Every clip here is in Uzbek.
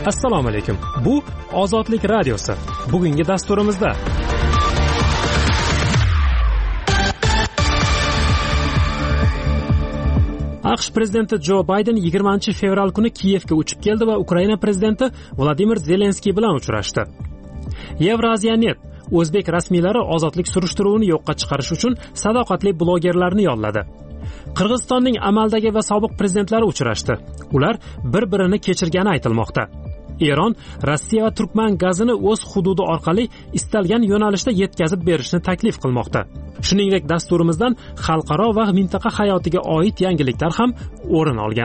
Assalomu alaykum. Bu Ozodlik radiosi. Bugungi dasturimizda AQSh prezidenti Jo Bayden 20-fevral kuni Kiyevga uchib keldi va Ukraina prezidenti Vladimir Zelenskiy bilan uchrashdi. Yevraziyanet o'zbek rasmiylari ozodlik surishtiruvini yo'qqa chiqarish uchun sadoqatli blogerlarni yolladi. Qirg'izistonning amaldagi va sobiq prezidentlari uchrashdi. Ular bir-birini kechirgani aytilmoqda. Eron Rossiya va Turkman gazini o'z hududi orqali istalgan yo'nalishda yetkazib berishni taklif qilmoqda. Shuningdek, dasturimizdan xalqaro va mintaqa hayotiga oid yangiliklar ham o'rin olgan.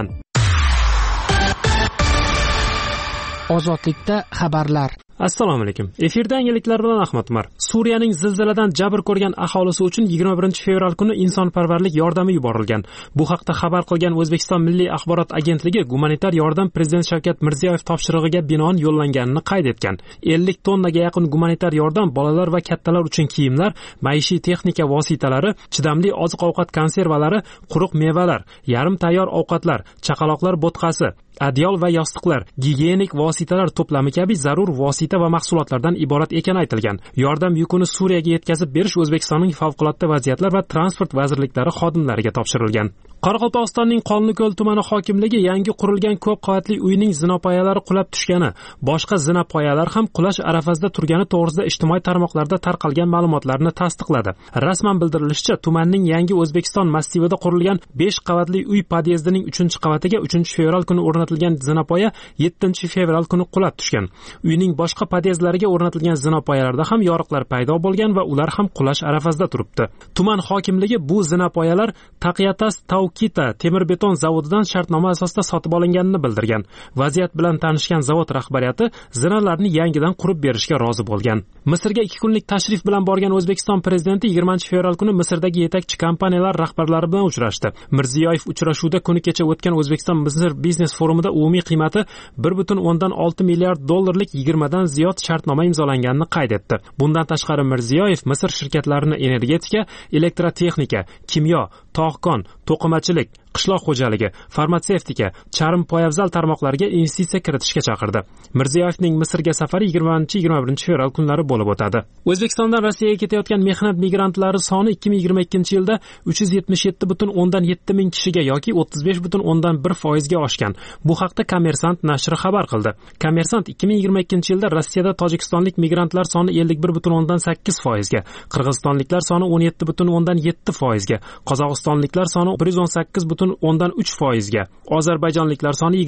Ozodlikda xabarlar. Assalomu alaykum. Efirda yangiliklar bilan Ahmad Umar. Suriyaning zilziladan jabr ko'rgan aholisi uchun 21-fevral kuni insonparvarlik yordami yuborilgan. Bu haqda xabar qilgan O'zbekiston Milliy axborot agentligi gumanitar yordam Prezident Shavkat Mirziyoyev topshirig'iga binoan yo'llanganini qayd etgan. 50 tonnaga yaqin gumanitar yordam bolalar va kattalar uchun kiyimlar, maishiy texnika vositalari, chidamli oziq-ovqat konservalari, quruq mevalar, yarim tayyor ovqatlar, chaqaloqlar bo'tqasi, adyol va yostiqlar, gigiyenik vositalar to'plami kabi zarur vosita va mahsulotlardan iborat ekani aytilgan. Yordam yukini Suriyaga yetkazib berish O'zbekistonning favqulodda vaziyatlar va transport vazirliklari xodimlariga topshirilgan. Qoraqalpog'istonning Qonliko'l tumani hokimligi yangi qurilgan ko'p qavatli uyning zinapoyalari qulab tushgani, boshqa zinapoyalar ham qulash arafasida turgani to'g'risida ijtimoiy tarmoqlarda tarqalgan ma'lumotlarni tasdiqladi. Rasman bildirilishicha, tumanning yangi O'zbekiston massivida qurilgan 5 qavatli uy podyezdining 3-qavatiga 3-fevral kuni o'rnatilgan zinapoya 7-fevral kuni qulab tushgan. Uyning boshqa podyezdlariga o'rnatilgan zinapoyalarda ham yoriqlar paydo bo'lgan va ular ham qulash arafasida turibdi. Tuman hokimligi bu zinapoyalar Taqiyatas Taukita temir beton zavodidan shartnoma asosida sotib olinganini bildirgan. Vaziyat bilan tanishgan zavod rahbariyati zinalarni yangidan qurib berishga rozi bo'lgan. Misrga 2 kunlik tashrif bilan borgan O'zbekiston prezidenti 20-fevral kuni Misrdagi yetakchi kompaniyalar rahbarlari bilan uchrashdi. Mirziyoyev uchrashuvda kuni kecha o'tgan O'zbekiston Misr biznes forumida umumiy qiymati 1.6 milliard dollarlik 20 dan ziyod shartnoma imzolanganini qayd etdi. Bundan tashqari Mirziyoyev Misr shirkatlarini energetika, elektrotexnika, kimyo, tog'-kon, to'qimachilik, qishloq xo'jaligi, farmatsevtika, charm poyabzal tarmoqlariga investitsiya kiritishga chaqirdi. Mirziyoyevning Misrga safari 20-21 kunlari bo'lib o'tadi. O'zbekistondan Rossiyaga ketayotgan mehnat migrantlari soni 2022-yilda 377,7 ming kishiga yoki 35,1% ga oshgan. Bu haqda Kommersant nashri xabar qildi. Kommersant 2022-yilda Rossiyada tojikistonlik migrantlar soni 51,8% ga, qirg'izistonliklar soni 17,7% ga, qozog'istonliklar soni 118,3% ga, ozarbayjonliklar soni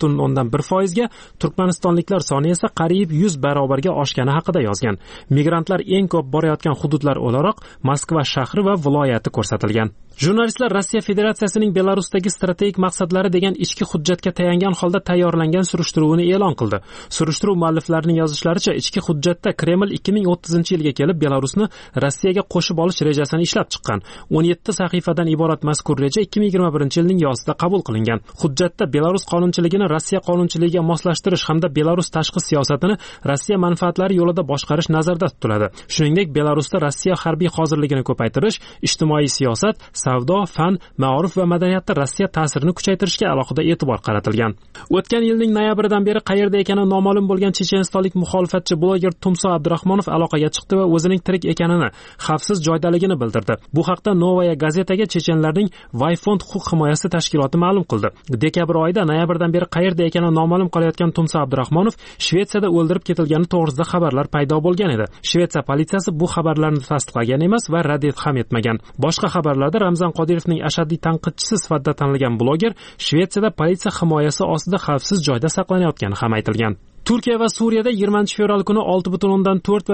21,1% ga, turkmanistonliklar soni esa qariyb 100 barobarga oshgani haqida yozgan. Migrantlar eng ko'p borayotgan hududlar o'laroq Moskva shahri va viloyati ko'rsatilgan. Jurnalistlar Rossiya Federatsiyasining Belarusdagi strategik maqsadlari degan ichki hujjatga tayangan holda tayyorlangan surishtiruvini e'lon qildi. Surishtiruv mualliflarining yozishlaricha, ichki hujjatda Kreml 2030-yilga kelib Belarusni Rossiyaga qo'shib olish rejasini ishlab chiqqan. 17 sahifadan iborat mazkur reja 2021-yilning yozida qabul qilingan. Hujjatda Belarus qonunchiligini Rossiya qonunchiligiga moslashtirish hamda Belarus tashqi siyosatini Rossiya manfaatlari yo'lida boshqarish nazarda tutiladi. Shuningdek, Belarusda Rossiya harbiy hozirligini ko'paytirish, ijtimoiy siyosat, savdo, fan, ma'rif va madaniyatda Rossiya ta'sirini kuchaytirishga alohida e'tibor qaratilgan. O'tgan yilning noyabridan beri qayerda ekani noma'lum bo'lgan chechenistonlik muxolifatchi bloger Tumso Abdurahmonov aloqaga chiqdi va o'zining tirik ekanini, xavfsiz joydaligini bildirdi. Bu haqda Novaya gazetaga chechenlarning Vayfond huquq himoyasi tashkiloti ma'lum qildi. Dekabr oyida noyabrdan beri qayerda ekani noma'lum qolayotgan Tumso Abdurahmonov Shvetsiyada o'ldirib ketilgani to'g'risida xabarlar paydo bo'lgan edi. Shvetsiya politsiyasi bu xabarlarni tasdiqlagan emas va rad ham etmagan. Boshqa xabarlarda Ramzan Qodirovning ashaddiy tanqidchisi sifatida tanilgan bloger Shvetsiyada politsiya himoyasi ostida xavfsiz joyda saqlanayotgani ham aytilgan. Turkiya va Suriyada 20-fevral kuni 6.4 va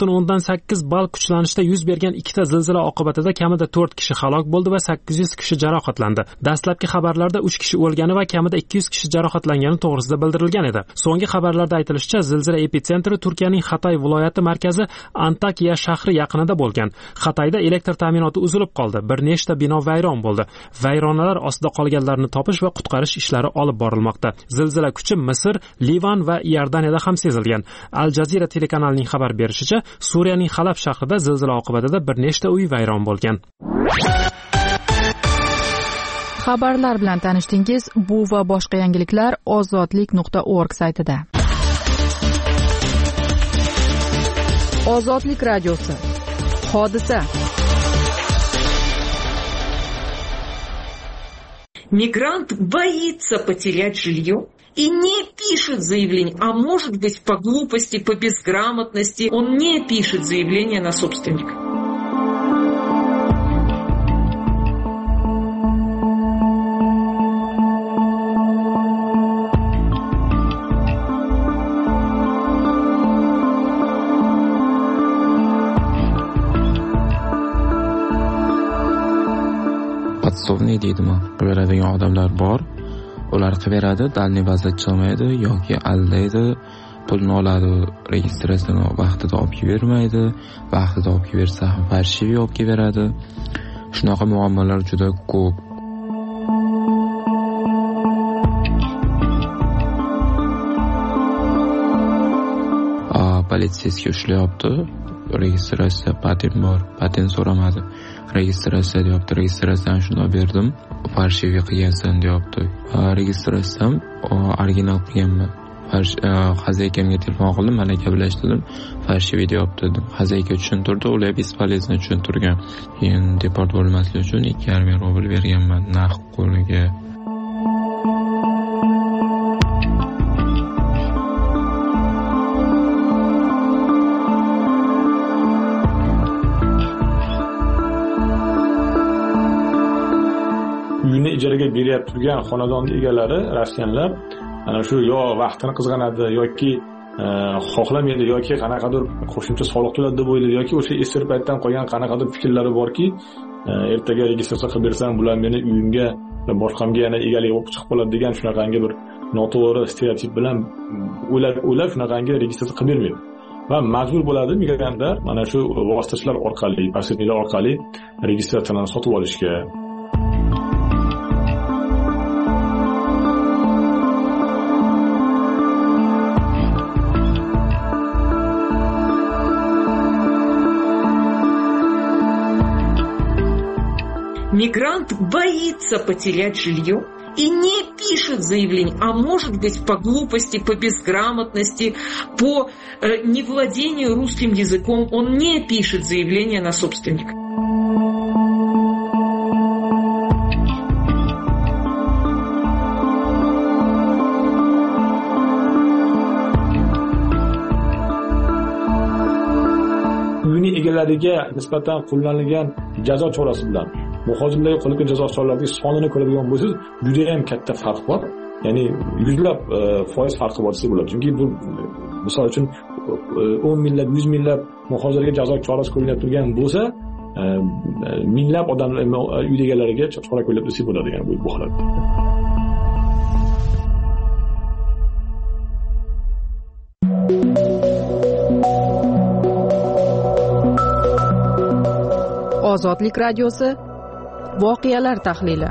5.8 ball kuchlanishda yuz bergan ikkita zilzila oqibatida kamida 4 kishi halok bo'ldi va 800 kishi jarohatlandi. Dastlabki xabarlarda 3 kishi o'lgani va kamida 200 kishi jarohatlangani to'g'risida bildirilgan edi. So'nggi xabarlarda aytilishicha, zilzila epitsentri Turkiyaning Xatay viloyati markazi Antakya shahri yaqinida bo'lgan. Xatayda elektr ta'minoti uzilib qoldi. Bir nechta bino vayron bo'ldi. Vayronalar ostida qolganlarni topish va qutqarish ishlari olib borilmoqda. Zilzila kuchi Misr, Livan va Iordaniyada ham sezilgan. Al Jazeera telekanalining xabar berishicha, Suriyaning Halab shahrida zilzila oqibatida bir nechta uy vayron bo'lgan. Xabarlar bilan tanishdingiz. Bu va boshqa yangiliklar ozodlik.org saytida. Ozodlik radiosi. Hodisa. Мигрант боится потерять жилье и не пишет заявление, а может быть по глупости, по безграмотности, он не пишет заявление на собственника. Podstovniy deydimi, beradigan odamlar bor. Ular qilaveradi, dalniy vaziyat chiqmaydi yoki aldaydi, pulni oladi, registratsiyani vaqtida olib bermaydi, vaqtida olib bersa ham farshiviy olib beradi. Shunaqa muammolar juda ko'p. Politsiyasiga ushlayapti. Registratsiya patent bor, patent so'ramadi. Registratsiya deyapti, registratsiyani shunday berdim, farshiviy qilgansan deyapti. Registratsiyam original qilganman. Xazaykamga telefon qildim, malaka bilan ishladim, farshiviy deyapti dedim. Xazayka tushuntirdi, ular bespolezno tushuntirgan. Keyin deport bo'lmaslik uchun 2,5 rubl berganman naqd qo'liga. Uyini ijaraga beryapti turgan xonadon egalari, raskanlar ana shu yo vaqtini qizg'anadi yoki xohlamaydi yoki qanaqadir qo'shimcha soliq to'ladi deb o'ylaydi yoki o'sha eski paytdan qolgan qanaqadir fikrlari borki, ertaga registratsiya qilib bersam bular meni uyimga boshqamga yana egalik bo'lib chiqib qoladi degan shunaqangi bir noto'g'ri stereotip bilan o'ylab shunaqangi registratsiya qilib bermaydi. Va majbur bo'ladi migrantlar mana shu vositachilar orqali, posredniklar orqali registratsiyani sotib olishga. Мигрант боится потерять жилье и не пишет заявление, а может быть по глупости, по безграмотности, по невладению русским языком, он не пишет заявление на собственника. Uyini egalariga nisbatan qo'llanilgan jazo chorasi bilan muhojirlarga qo'llangan jazo choralarining sonini ko'radigan bo'lsangiz, juda ham katta farq bor. Ya'ni yuzlab foiz farqi bor desa bo'ladi. Chunki bu misol uchun 10 minglab, 100 minglab muhojirlarga jazo chorasi qo'llanib turgan bo'lsa, minglab odamlar uy egalariga chora qo'llanib desa bo'ladi, ya'ni bu holatda. Ozodlik radiosi. Voqealar tahlili.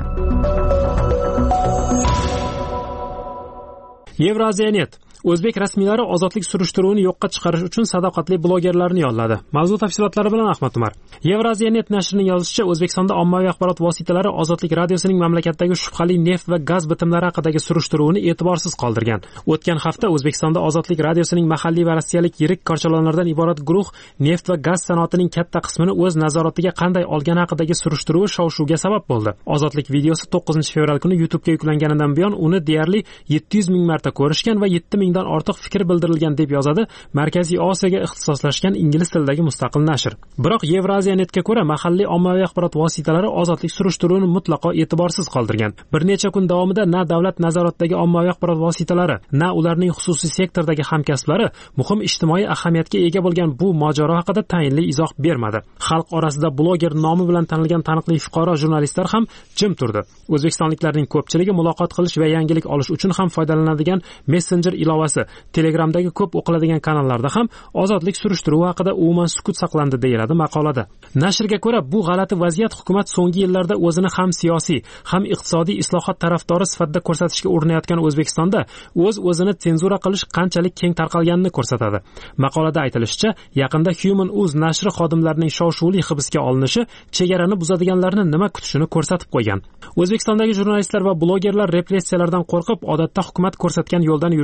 Yevraziyanet. O'zbek rasmiylari ozodlik surishtiruvini yo'qqa chiqarish uchun sadoqatli blogerlarni yolladi. Mavzu tafsilotlari bilan Ahmad Umar. Yevraziyanet nashrining yozishicha, O'zbekistonda ommaviy axborot vositalari Ozodlik radiosining mamlakatdagi shubhali neft va gaz bitimlari haqidagi surishtiruvini e'tiborsiz qoldirgan. O'tgan hafta O'zbekistonda Ozodlik radiosining mahalliy va rossiyalik yirik korchalonlardan iborat guruh neft va gaz sanoatining katta qismini o'z nazoratiga qanday olgani haqidagi surishtiruvi shov-shuvga sabab bo'ldi. Ozodlik videosi 9-fevral kuni YouTube'ga yuklanganidan buyon uni deyarli 700 ming marta ko'rishgan va 7 mingdan ortiq fikr bildirilgan deb yozadi Markaziy Osiyoga ixtisoslashgan ingliz tilidagi mustaqil nashr. Biroq Yevraziyonetga ko'ra, mahalliy ommaviy axborot vositalari ozodlik surishtiruvini mutlaqo e'tiborsiz qoldirgan. Bir necha kun davomida na davlat nazoratidagi ommaviy axborot vositalari, na ularning xususiy sektordagi hamkasblari muhim ijtimoiy ahamiyatga ega bo'lgan bu mojaro haqida tayinli izoh bermadi. Xalq orasida bloger nomi bilan tanilgan taniqli fuqaro jurnalistlar ham jim turdi. O'zbekistonliklarning ko'pchiligi muloqot qilish va yangilik olish uchun ham foydalanadigan Messenger ilovasi, Telegramdagi ko'p o'qiladigan kanallarda ham ozodlik surishtiruvi haqida umuman sukut saqlandi deyiladi maqolada. Nashrga ko'ra, bu g'alati vaziyat hukumat so'nggi yillarda o'zini ham siyosiy, ham iqtisodiy islohot tarafdori sifatida ko'rsatishga urinayotgan O'zbekistonda o'z-o'zini senzura qilish qanchalik keng tarqalganini ko'rsatadi. Maqolada aytilishicha, yaqinda Human Uz nashri xodimlarining shov-shuvli hibsga olinishi chegarani buzadiganlarni nima kutishini ko'rsatib qo'ygan. O'zbekistondagi jurnalistlar va blogerlar repressiyalardan qo'rqib, odatda hukumat ko'rsatgan yo'ldan yurishni afzal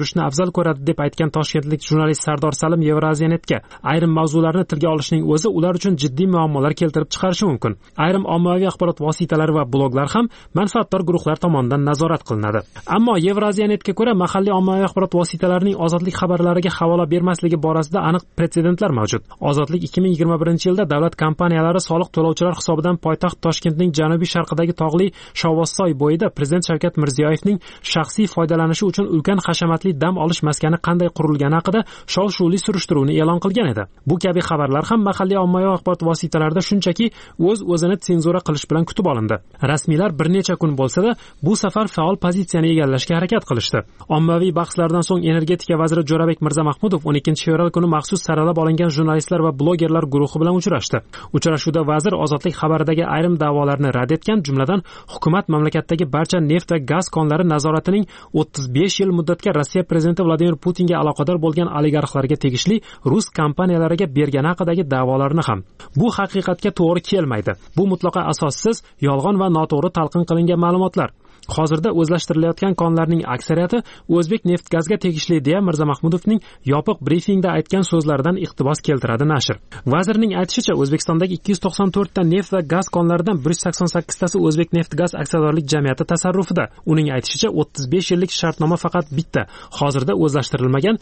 ko'radi deb aytgan toshkentlik jurnalist Sardor Salim Yevraziyonetga ayrim mavzularni tilga olishning o'zi ular uchun jiddiy muammolar keltirib chiqarishi mumkin. Ayrim ommaviy axborot vositalari va bloglar ham manfaatdor guruhlar tomonidan nazorat qilinadi. Ammo Yevraziyonetga ko'ra mahalliy ommaviy axborot vositalarining ozodlik xabarlariga havola bermasligi borasida aniq pretsedentlar mavjud. Ozodlik 2021-yilda davlat kompaniyalari soliq to'lovchilar hisobidan poytaxt Toshkentning janubiy sharqidagi tog'li Shovvozsoy bo'yida Prezident Shavkat Mirziyoyevning shaxsiy foydalanishi uchun ulkan hashamatli dam olish maskani qanday qurilgani haqida shov-shuvli surishtiruvni e'lon qilgan edi. Bu kabi xabarlar ham mahalliy ommaviy axborot vositalarida shunchaki o'z-o'zini senzura qilish bilan kutib olindi. Rasmiylar bir necha kun bo'lsa-da, bu safar faol pozitsiyani egallashga harakat qilishdi. Ommaviy bahslardan so'ng energetika vaziri Jo'rabek Mirzamahmudov 12-fevral kuni maxsus saralab olingan jurnalistlar va blogerlar guruhi bilan uchrashdi. Uchrashuvda vazir ozodlik xabaridagi ayrim da'volarni rad etgan, jumladan hukumat mamlakatdagi barcha neft va gaz konlari nazoratining 35 yil muddatga Rossiya prezidenti Vladimir Putinga aloqador bo'lgan oligarxlarga tegishli rus kompaniyalariga bergani haqidagi da'volarni ham. Bu haqiqatga to'g'ri kelmaydi. Bu mutlaqo asossiz, yolg'on va noto'g'ri talqin qilingan ma'lumotlar. Hozirda o'zlashtirilayotgan konlarning aksariyati O'zbek neft gazga tegishli deya Mirzamahmudovning yopiq brifingda aytgan so'zlaridan iqtibos keltiradi nashr. Vazirning aytishicha, O'zbekistondagi 294 ta neft va gaz konlaridan 188 tasi O'zbek neft gaz aksiyadorlik jamiyati tasarrufida. Uning aytishicha, 35 yillik shartnoma faqat bitta, hozirda o'zlashtirilmagan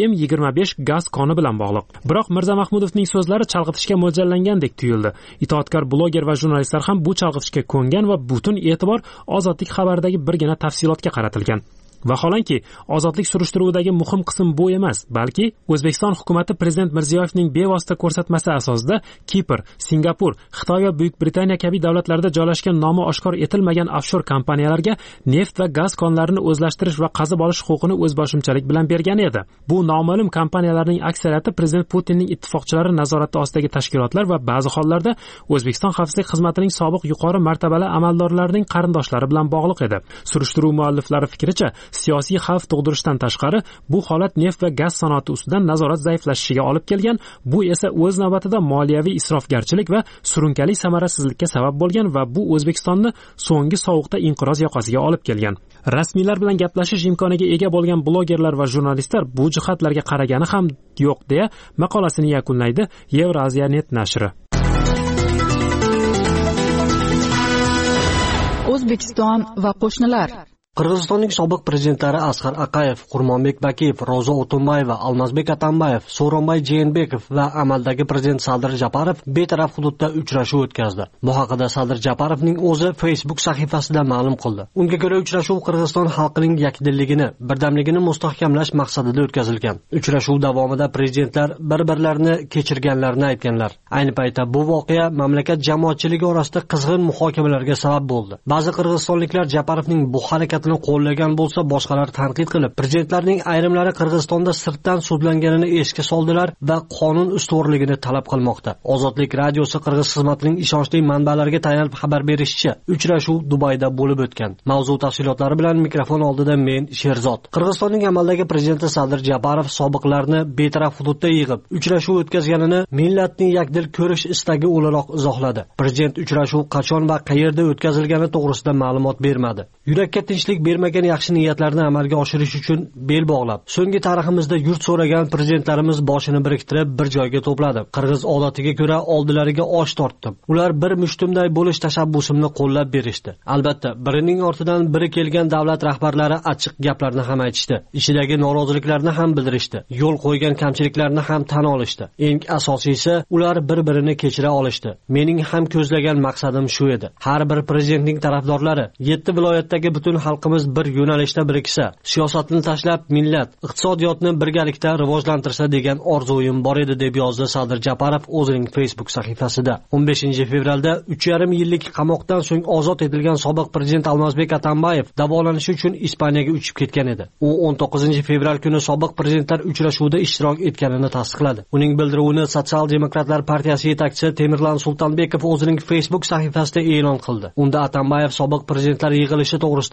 M25 gaz koni bilan bog'liq. Biroq Mirzamahmudovning so'zlari chalg'itishga mo'ljallangandek tuyuldi. Itoatkor bloger va jurnalistlar ham bu chalg'itishga ko'ngan va butun e'tibor ozodlik xabaridagi birgina tafsilotga qaratilgan. Vaholanki, ozodlik surishtiruvidagi muhim qism bu emas, balki O'zbekiston hukumatı Prezident Mirziyoyevning bevosita ko'rsatmasi asosida Kipr, Singapur, Xitoy va Buyuk Britaniya kabi davlatlarda joylashgan nomi oshkor etilmagan offshor kompaniyalarga neft va gaz konlarini o'zlashtirish va qazib olish huquqini o'zboshimchalik bilan bergan edi. Bu noma'lum kompaniyalarning aksariyati Prezident Putinning ittifoqchilari nazorati ostidagi tashkilotlar va ba'zi hollarda O'zbekiston xavfsizlik xizmatining sobiq yuqori martabali amaldorlarining qarindoshlari bilan bog'liq edi. Surishtiruv mualliflari fikricha, siyosiy xavf tug'dirishdan tashqari, bu holat neft va gaz sanoati ustidan nazorat zaiflashishiga olib kelgan, bu esa o'z navbatida moliyaviy isrofgarchilik va surunkali samarasizlikka sabab bo'lgan va bu O'zbekistonni so'nggi sovuqda inqiroz yoqasiga olib kelgan. Rasmiylar bilan gaplashish imkoniga ega bo'lgan blogerlar va jurnalistlar bu jihatlarga qaragani ham yo'q deya maqolasini yakunlaydi Yevraziya.net nashri. O'zbekiston va qo'shnilar. Qirg'izistonning sobiq prezidentlari Asqar Aqayev, Qurmonbek Bakiyev, Ro'za O'tunbayeva, Almazbek Atambayev, So'ronbay Jeenbekov va amaldagi prezident Sadir Japarov betaraf hududda uchrashuv o'tkazdi. Bu haqida Sadir Japarovning o'zi Facebook sahifasida ma'lum qildi. Unga ko'ra, uchrashuv Qirg'iziston xalqining yakdilligini, birdamligini mustahkamlash maqsadida o'tkazilgan. Uchrashuv davomida prezidentlar bir-birlarini kechirganlarini aytganlar. Ayni paytda bu voqea mamlakat jamoatchiligi orasida qizg'in muhokamalarga sabab bo'ldi. Ba'zi qirg'izistonliklar Japarovning bu harakati qo'llagan bo'lsa, boshqalar tanqid qilib, prezidentlarning ayrimlari Qirg'izistonda sirtdan sudlanganini esga soldilar va qonun ustuvorligini talab qilmoqda. Ozodlik radiosi Qirg'iz xizmatining ishonchli manbalariga tayanib xabar berishicha, uchrashuv Dubayda bo'lib o'tgan. Mavzu tafsilotlari bilan mikrofon oldida men Sherzod. Qirg'izistonning amaldagi prezidenti Sadir Japarov sobiqlarni betaraf hududda yig'ib, uchrashuv o'tkazganini millatning yakdil ko'rish istagi o'laroq izohladi. Prezident uchrashuv qachon va qayerda o'tkazilgani to'g'risida ma'lumot bermadi. Yurakka tinchlik bermagan yaxshi niyatlarni amalga oshirish uchun bel bog'lab, so'nggi tariximizda yurt so'ragan prezidentlarimiz boshini biriktirib bir joyga to'pladi. Qirg'iz odatiga ko'ra oldilariga osh tortdim. Ular bir mushtumday bo'lish tashabbusimni qo'llab berishdi. Albatta, birining ortidan biri kelgan davlat rahbarlari achchiq gaplarni ham aytishdi. Ishidagi noroziliklarni ham bildirishdi. Yo'l qo'ygan kamchiliklarni ham tan olishdi. Eng asosiysi, ular bir-birini kechira olishdi. Mening ham ko'zlagan maqsadim shu edi. Har bir prezidentning tarafdorlari 7 viloyatdagi butun xalqimiz bir yo'nalishda biriksa, siyosatni tashlab millat, iqtisodiyotni birgalikda rivojlantirsa degan orzuim bor edi, deb yozdi Sadir Japarov o'zining Facebook sahifasida. 15-fevralda 3,5 yillik qamoqdan so'ng ozod etilgan sobiq prezident Almazbek Atambayev davolanish uchun Ispaniyaga uchib ketgan edi. U 19-fevral kuni sobiq prezidentlar uchrashuvida ishtirok etganini tasdiqladi. Uning bildiruvini Sotsial demokratlar partiyasi yetakchisi Temirlan Sultonbekov o'zining Facebook sahifasida e'lon qildi. Unda Atambayev sobiq prezidentlar yig'ilishi to'g'risida avvaldan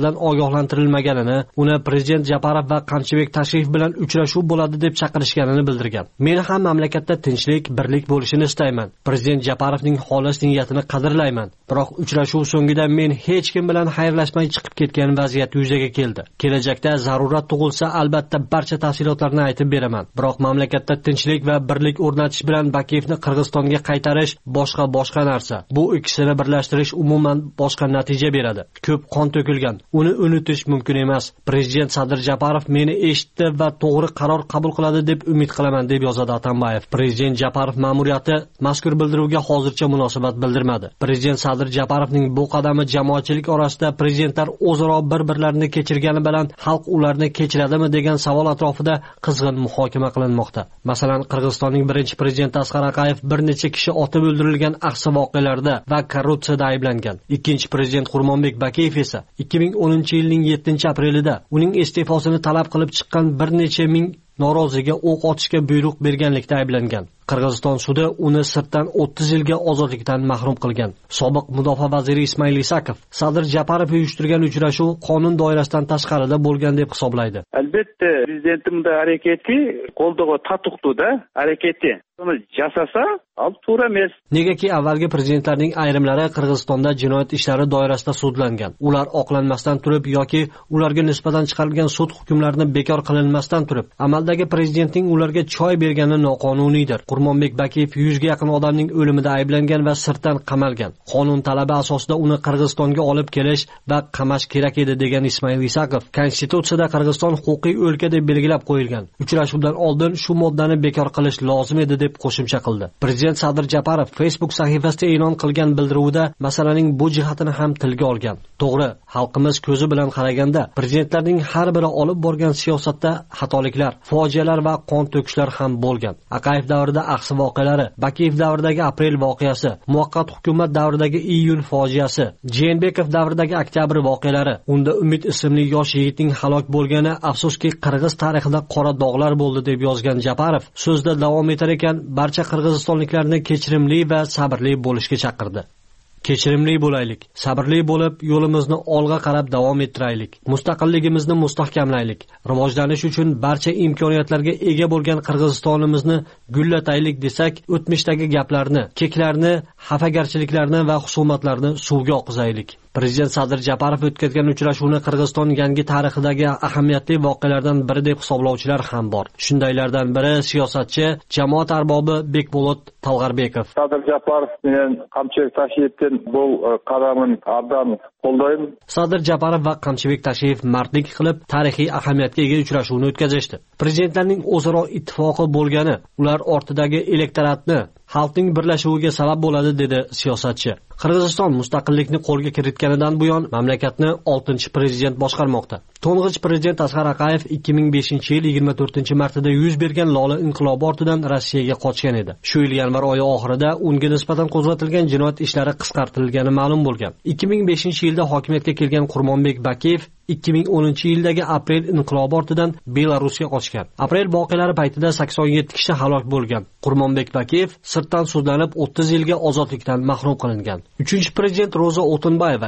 tashqaridan ogohlantirilmaganini, uni prezident Japarov va Qamchibek Tashrif bilan uchrashuv bo'ladi deb chaqirishganini bildirgan. Men ham mamlakatda tinchlik, birlik bo'lishini istayman. Prezident Japarovning xolis niyatini qadrlayman. Biroq uchrashuv so'ngida men hech kim bilan xayrlashmay chiqib ketgan vaziyat yuzaga keldi. Kelajakda zarurat tug'ilsa, albatta barcha tafsilotlarni aytib beraman. Biroq mamlakatda tinchlik va birlik o'rnatish bilan Bakiyevni Qirg'izistonga qaytarish boshqa narsa. Bu ikkisini birlashtirish umuman boshqa natija beradi. Ko'p qon to'kilgan. Uni unutish mumkin emas. Prezident Sadir Japarov meni eshitdi va to'g'ri qaror qabul qiladi deb umid qilaman, deb yozadi Atambayev. Prezident Japarov ma'muriyati mazkur bildiruvga hozircha munosabat bildirmadi. Prezident Sadir Japarovning bu qadami jamoatchilik orasida prezidentlar o'zaro bir-birlarini kechirgani bilan xalq ularni kechiradimi degan savol atrofida qizg'in muhokama qilinmoqda. Masalan, Qirg'izistonning birinchi prezidenti Asqar Aqayev bir necha kishi otib o'ldirilgan ahsi voqealarda va korrupsiyada ayblangan. Ikkinchi prezident Qurmonbek Bakiyev esa 2010-yilning 7-aprelida uning iste'fosini talab qilib chiqqan bir necha ming noroziga o'q otishga buyruq berganlikda ayblangan. Qirg'iziston sudi uni sirtdan 30 yilga ozodlikdan mahrum qilgan. Sobiq mudofaa vaziri Ismoil Isakov Sadir Japarov uyushtirgan uchrashuv qonun doirasidan tashqarida bo'lgan deb hisoblaydi. Albatta, prezidentimda harakati qo'ldoqqa tatuqdi-da, harakati. Buni jasasa, al to'g'ri emas. Negaki avvalgi prezidentlarning ayrimlari Qirg'izistonda jinoyat ishlari doirasida sudlangan. Ular oqlanmasdan turib yoki ularga nisbatan chiqarilgan sud hukmlarini bekor qilinmasdan turib, amaldagi prezidentning ularga choy bergani noqonuniydir. Qurmonbek Bakiyev 100 ga yaqin odamning o'limida ayblangan va sirtdan qamalgan. Qonun talabi asosida uni Qirg'izistonga olib kelish va qamash kerak edi degan Ismoil Isakov Konstitutsiyada Qirg'iziston huquqiy o'lka deb belgilab qo'yilgan. Uchrashuvdan oldin shu moddani bekor qilish lozim edi deb qo'shimcha qildi. Prezident Sadir Japarov Facebook sahifasida e'lon qilgan bildiruvda masalaning bu jihatini ham tilga olgan. To'g'ri, xalqimiz ko'zi bilan qaraganda prezidentlarning har biri olib borgan siyosatda xatoliklar, fojialar va qon to'kishlar ham bo'lgan. Aqayev davrida ahsi voqealari, Bakiyev davridagi aprel voqeasi, muvaqqat hukumat davridagi iyun fojiasi, Jeenbekov davridagi oktyabr voqealari, unda Umid ismli yosh yigitning halok bo'lgani afsuski Qirg'iz tarixida qora dog'lar bo'ldi deb yozgan Japarov so'zda davom etar ekan, barcha qirg'izistonliklarni kechirimli va sabrli bo'lishga chaqirdi. Kechirimli bo'laylik, sabrli bo'lib, yo'limizni olg'a qarab davom ettiraylik. Mustaqilligimizni mustahkamlaylik. Rivojlanish uchun barcha imkoniyatlarga ega bo'lgan Qirg'izistonimizni gullataylik desak, o'tmishdagi gaplarni, keklarni, xafagarchiliklarni va husumatlarni suvga oqizaylik. Prezident Sadir Japarov o'tkazgan uchrashuvni Qirg'iziston yangi tarixidagi ahamiyatli voqealardan biri deb hisoblovchilar ham bor. Shundaylardan biri siyosatchi, jamoat arbobi Bekbolot Talg'arbekov. Sadir Japarov bilan Qamchibek Tashiyevning bu qadamini abdan qo'llayman. Sadir Japarov va Qamchibek Tashiyev mardlik qilib tarixiy ahamiyatga ega uchrashuvni o'tkazishdi. Prezidentlarning o'zaro ittifoqi bo'lgani ular ortidagi elektoratni xalqning birlashuviga sabab bo'ladi, dedi siyosatchi. Qirg'iziston mustaqillikni qo'lga kiritganidan buyon mamlakatni 6-prezident boshqarmoqda. To'ng'ich prezident Asqar Aqayev 2005-yil 24-martida yuz bergan Lola inqilobi ortidan Rossiyaga qochgan edi. Shu yil yanvar oyi oxirida unga nisbatan qo'zg'atilgan jinoyat ishlari qisqartirilgani ma'lum bo'lgan. 2005-yilda hokimiyatga kelgan Qurmonbek Bakiyev 2010-yildagi aprel inqilobi ortidan Belarusga qochgan. Aprel voqealari paytida 87 kishi halok bo'lgan. Qurmonbek Bakiyev sirtdan sudlanib 30 yilga ozodlikdan mahrum qilingan. 3-prezident Roza O'tinbayeva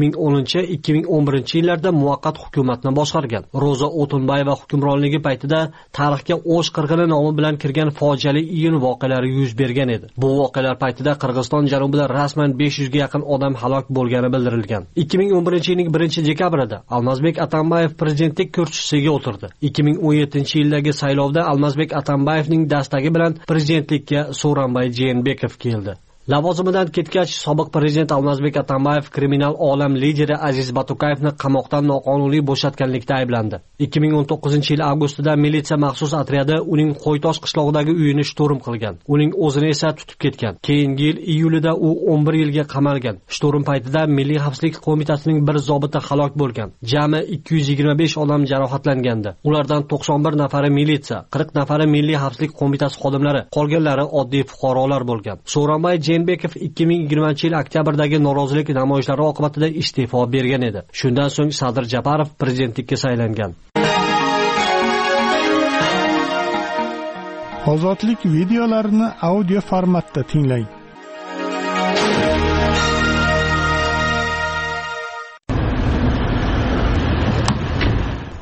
2010-2011-yillarda muvaqqat hukumatni boshqargan. Roza O'tinbayeva hukmronligi paytida tarixga O'sh qirg'ini nomi bilan kirgan fojiali iyun voqealari yuz bergan edi. Bu voqealar paytida Qirg'iziston janubida rasman 500 ga yaqin odam halok bo'lgani bildirilgan. 2011-yilning 1-dekabrida Almazbek Atambayev prezidentlik kursisiga o'tirdi. 2017-yildagi saylovda Almazbek Atambayevning dastagi bilan prezidentlikka Sooronbay Jeenbekov keldi. Lavozimidan ketgach, sobiq prezident Almazbek Atambayev kriminal olam lideri Aziz Batukayevni qamoqdan noqonuniy bo'shatganlikda ayblandi. 2019-yil avgustida militsiya maxsus otryadi uning Qo'ytosh qishlog'idagi uyini shturm qilgan. Uning o'zini esa tutib ketgan. Keyingi yil iyulida u 11 yilga qamalgan. Shturm paytida Milliy xavfsizlik qo'mitasining bir zobiti halok bo'lgan. Jami 225 odam jarohatlangandi. Ulardan 91 nafari militsiya, 40 nafari Milliy xavfsizlik qo'mitasi xodimlari, qolganlari oddiy fuqarolar bo'lgan. Sooronbay Jeenbekov 2020-yil oktyabrdagi norozilik namoyishlari oqibatida iste'fo bergan edi. Shundan so'ng Sadir Japarov prezidentlikka saylangan. Ozodlik videolarini audio formatda tinglang.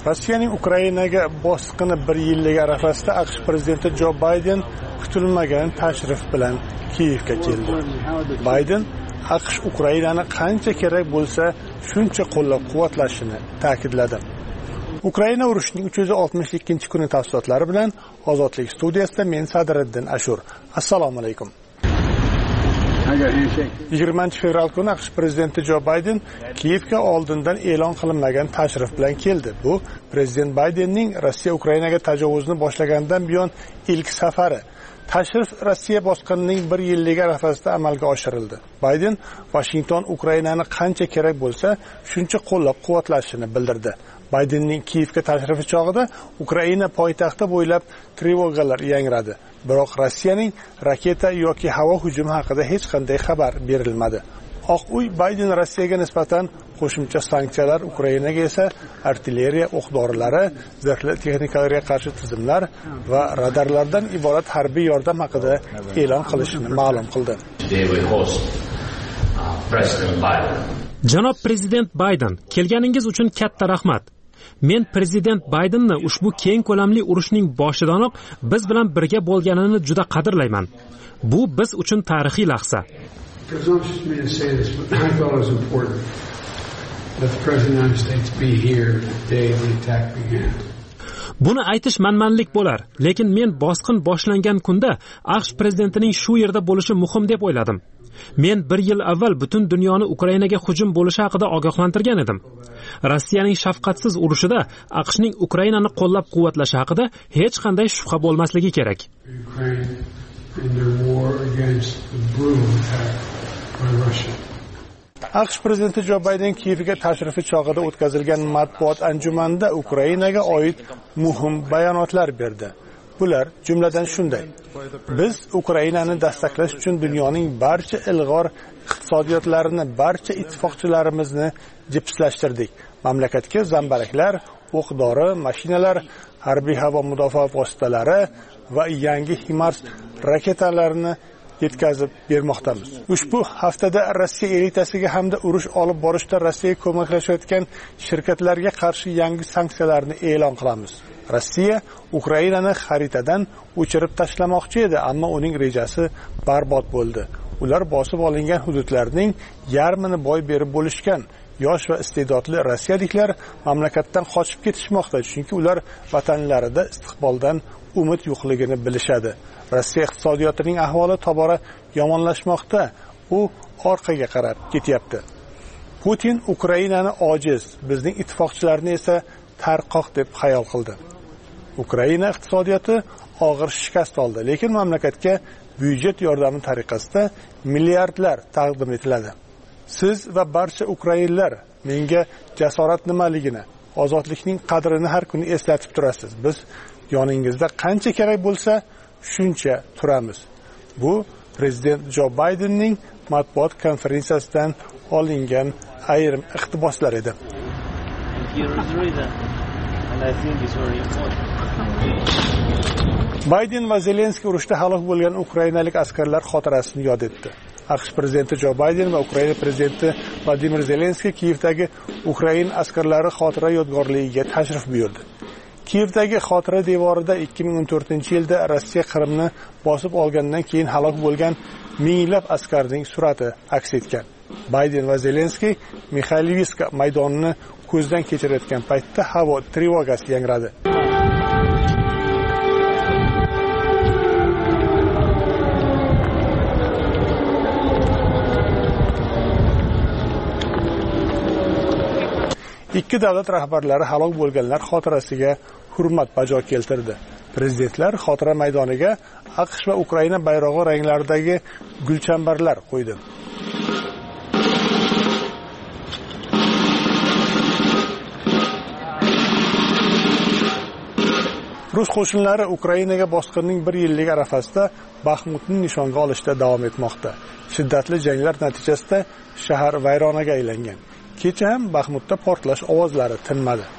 Rossiyaning Ukrainaga bosqini 1 yilligi arafasida AQSh prezidenti Jo Bayden kutilmagan tashrif bilan Kiyevga keldi. Bayden AQSh Ukrainani qancha kerak bo'lsa, shuncha qo'llab-quvvatlashini ta'kidladi. Ukraina urushining 362-kuni tafsilotlari bilan Ozodlik studiyasida men Sadriddin Ashur. Assalomu alaykum. 20-fevral kuni AQSh prezidenti Jo Bayden Kiyevga oldindan e'lon qilinmagan tashrif bilan keldi. Bu prezident Baydenning Rossiya Ukrainaga tajovuzni boshlagandan buyon ilk safari. Tashrif Rossiya bosqinining 1 yilligi arafasida amalga oshirildi. Bayden Washington Ukrainani qancha kerak bo'lsa, shuncha qo'llab-quvvatlashini bildirdi. Baydenning Kiyevga tashrifi chog'ida Ukraina poytaxti bo'ylab trevogalar yangradi. Biroq Rossiyaning raketa yoki havo hujumi haqida hech qanday xabar berilmadi. Oq uy Bayden Rossiyaga nisbatan qo'shimcha sanksiyalar, Ukrainaga esa artilleriya o'q-dorilari, zirhli texnikalarga qarshi tizimlar va radarlardan iborat harbiy yordam haqida e'lon qilishini ma'lum qildi. Janob prezident Bayden, kelganingiz uchun katta rahmat. Men prezident Baydenni ushbu keng ko'lamli urushning boshidanoq biz bilan birga bo'lganini juda qadrlayman. Bu biz uchun tarixiy lahza. Buni aytish manmanlik bo'lar, lekin men bosqin boshlangan kunda AQSh prezidentining shu yerda bo'lishi muhim deb o'yladim. Men 1 yil avval butun dunyoni Ukrainaga hujum bo'lishi haqida ogohlantirgan edim. Rossiyaning shafqatsiz urushida AQShning Ukrainani qo'llab-quvvatlashi haqida hech qanday shubha bo'lmasligi kerak. AQSh prezidenti Jo Bayden Kiyevga tashrifi chog'ida o'tkazilgan matbuot anjumanida Ukrainaga oid muhim bayonotlar berdi. Bular jumladan shunday: biz Ukrainani dastaqlash uchun dunyoning barcha ilg'or iqtisodiyotlarini, barcha ittifoqchilarimizni jipslashtirdik. Mamlakatga zambaraklar, o'q-dori, mashinalar, harbiy havo mudofaa vositalari va yangi HIMARS raketalarini yetkazib bermoqdamiz. Ushbu haftada Rossiya elitasiga hamda urush olib borishda Rossiyaga ko'maklashayotgan shirkatlarga qarshi yangi sanksiyalarni e'lon qilamiz. Rossiya Ukrainani xaritadan o'chirib tashlamoqchi edi, ammo uning rejasi barbod bo'ldi. Ular bosib olingan hududlarning yarmini boy berib bo'lishgan. Yosh va iste'dodli rossiyaliklar mamlakatdan qochib ketishmoqda, chunki ular vatanlarida istiqboldan umid yo'qligini bilishadi. Rossiya iqtisodiyotining ahvoli tobora yomonlashmoqda, u orqaga qarab ketyapti. Putin Ukrainani ojiz, bizning ittifoqchilarni esa tarqoq deb xayol qildi. Ukraina iqtisodiyoti og'ir shikast oldi, lekin mamlakatga byudjet yordami tariqasida milliardlar taqdim etiladi. Siz va barcha ukrainlar menga jasorat nimaligini, ozodlikning qadrini har kuni eslatib turasiz. Biz yoningizda qancha kerak bo'lsa, shuncha turamiz. Bu prezident Jo Baydenning matbuot konferensiyasidan olingan ayrim iqtiboslar edi. Bayden va Zelenskiy urushda halok bo'lgan ukrainalik askarlar xotirasini yod etdi. AQSh prezidenti Jo Bayden va Ukraina prezidenti Vladimir Zelenskiy Kiyevdagi Ukraina askarlari xotira yodgorligiga tashrif buyurdi. Kiyevdagi xotira devorida 2014-yilda Rossiya Qrimni bosib olgandan keyin halok bo'lgan minglab askarning surati aks etgan. Bayden va Zelenskiy Mikhailivska maydonini ko'zdan kechirayotgan paytda havo trevogasi yangradi. Ikki davlat rahbarlari halok bo'lganlar xotirasiga hurmat bajo keltirdi. Prezidentlar xotira maydoniga AQSh va Ukraina bayrog'i ranglaridagi gulchambarlar qo'ydi. Rus qo'shinlari Ukrainaga bosqinning 1 yillik arafasida Baxmutni nishonga olishda davom etmoqda. Shiddatli janglar natijasida shahar vayronaga aylangan. Kecha ham Baxmutda portlash ovozlari tinmadi.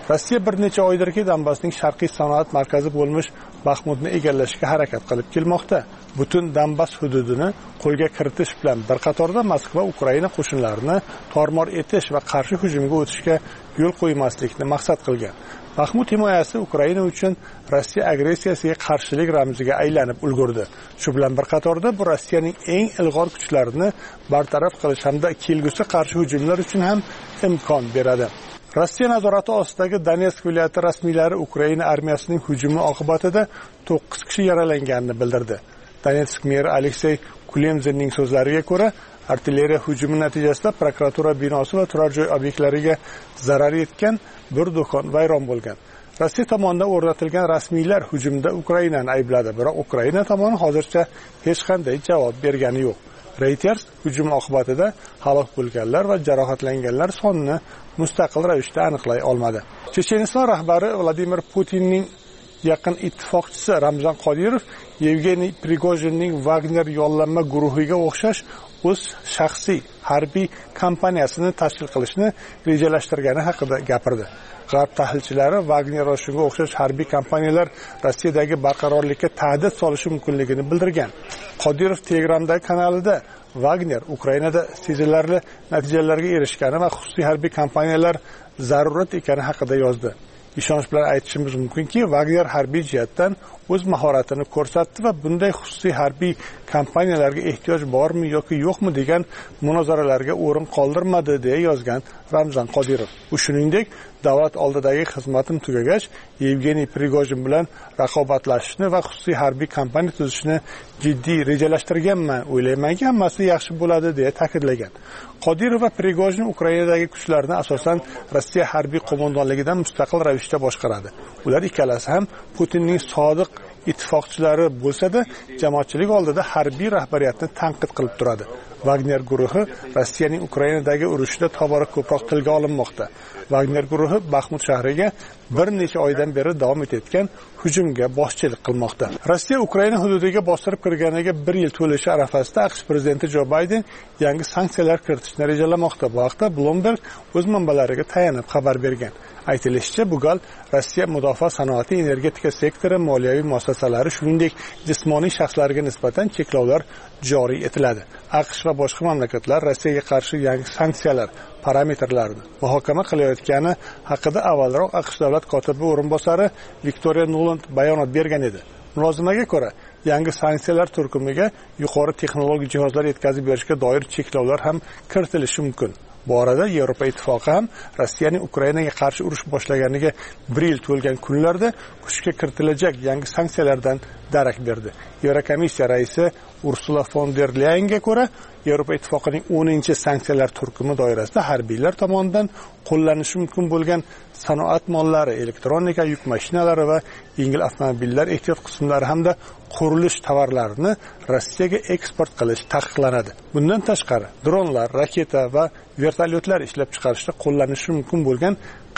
Rossiya bir necha oydirki Donbassning sharqiy sanoat markazi bo'lmish Baxmutni egallashga harakat qilib kelmoqda. Butun Donbass hududini qo'lga kiritish bilan bir qatorda Moskva Ukraina qo'shinlarini tormor etish va qarshi hujumga o'tishga yo'l qo'ymaslikni maqsad qilgan. Baxmut himoyasi Ukraina uchun Rossiya agressiyasiga qarshilik ramziga aylanib ulgurdi. Shu bilan bir qatorda bu Rossiyaning eng ilg'or kuchlarini bartaraf qilish hamda kelgusi qarshi hujumlar uchun ham imkon beradi. Rossiya nazorati ostidagi Donetsk viloyati rasmiylari Ukraina armiyasining hujumi oqibatida 9 kishi yaralanganini bildirdi. Donetsk meri Aleksey Kulemzinning so'zlariga ko'ra, artilleriya hujumi natijasida prokuratura binosi va turar joy obyektlariga zarar yetgan, bir do'kon vayron bo'lgan. Rossiya tomonidan o'rnatilgan rasmiylar hujumda Ukrainani aybladi, biroq Ukraina tomoni hozircha hech qanday javob bergani yo'q. Reuters hujum oqibatida halok bo'lganlar va jarohatlanganlar sonini mustaqil ravishda aniqlay olmadi. Checheniston rahbari Vladimir Putinning yaqin ittifoqchisi Ramzan Qodirov Yevgeniy Prigojinning Wagner yollanma guruhiga o'xshash o'z shaxsiy harbiy kompaniyasini tashkil qilishni rejalashtirgani haqida gapirdi. G'arb tahlilchilari Wagner va shunga o'xshash harbiy kompaniyalar Rossiyadagi barqarorlikka ta'did solishi mumkinligini bildirgan. Qodirov Telegramdagi kanalida Wagner Ukrainada sezilarli natijalarga erishgani va xususiy harbiy kompaniyalar zarurat ekani haqida yozdi. Ishonch bilan aytishimiz mumkinki, Wagner harbiy jihatdan o'z mahoratini ko'rsatdi va bunday xususiy harbiy kompaniyalarga ehtiyoj bormi yoki yo'qmi degan munozaralarga o'rin qoldirmadi deya yozgan Ramzan Qodirov. U shuningdek, davlat oldidagi xizmatim tugagach, Yevgeniy Prigojin bilan raqobatlashishni va xususiy harbiy kompaniya tuzishni jiddiy rejalashtirganman, o'ylaymanki, hammasi yaxshi bo'ladi deya ta'kidlagan. Qodirov va Prigojin Ukrainadagi kuchlarni asosan Rossiya harbiy qo'mondonligidan mustaqil ravishda boshqaradi. Ular ikkalasi ham Putinning sodiq ittifoqchilari bo'lsa-da, jamoatchilik oldida harbiy rahbariyatni tanqid qilib turadi. Wagner guruhi Rossiyaning Ukrainadagi urushida tobora ko'proq tilga olinmoqda. Wagner guruhi Baxmut shahriga bir necha oydan beri davom etayotgan hujumga boshchilik qilmoqda. Rossiya Ukraina hududiga bostirib kirganiga 1 yil to'lishi arafasida AQSh prezidenti Jo Bayden yangi sanksiyalar kiritishni rejalamoqda. Bu haqda Bloomberg o'z manbalariga tayanib xabar bergan. Aytilishicha, bu gal Rossiya mudofaa sanoati, energetika sektori, moliyaviy muassasalari, shuningdek jismoniy shaxslarga nisbatan cheklovlar joriy etiladi. AQSh va boshqa mamlakatlar Rossiyaga qarshi yangi sanksiyalar parametrlarini muhokama qilayotgani haqida avvalroq AQSh davlat kotibi o'rinbosari Victoria Nuland bayonot bergan edi. Mulozimaga ko'ra, yangi sanksiyalar turkumiga yuqori texnologik jihozlar yetkazib berishga doir cheklovlar ham kiritilishi mumkin. Bu orada Yevropa ittifoqi ham Rossiyaning Ukrainaga qarshi urush boshlaganiga 1 yil to'lgan kunlarda kuchga kiritilajak yangi sanksiyalardan darak berdi. Yevrokomissiya raisi Ursula von der Leyenga ko'ra, Yevropa ittifoqining 10-sanksiyalar turkumi doirasida harbiylar tomonidan qo'llanishi mumkin bo'lgan sanoat mollari, elektronika, yuk mashinalari va yengil avtomobillar ehtiyot qismlari hamda qurilish tovarlarini Rossiyaga eksport qilish taqiqlanadi. Bundan tashqari, dronlar, raketa va vertolyotlar ishlab chiqarishda qo'llanishi mumkin bo'lgan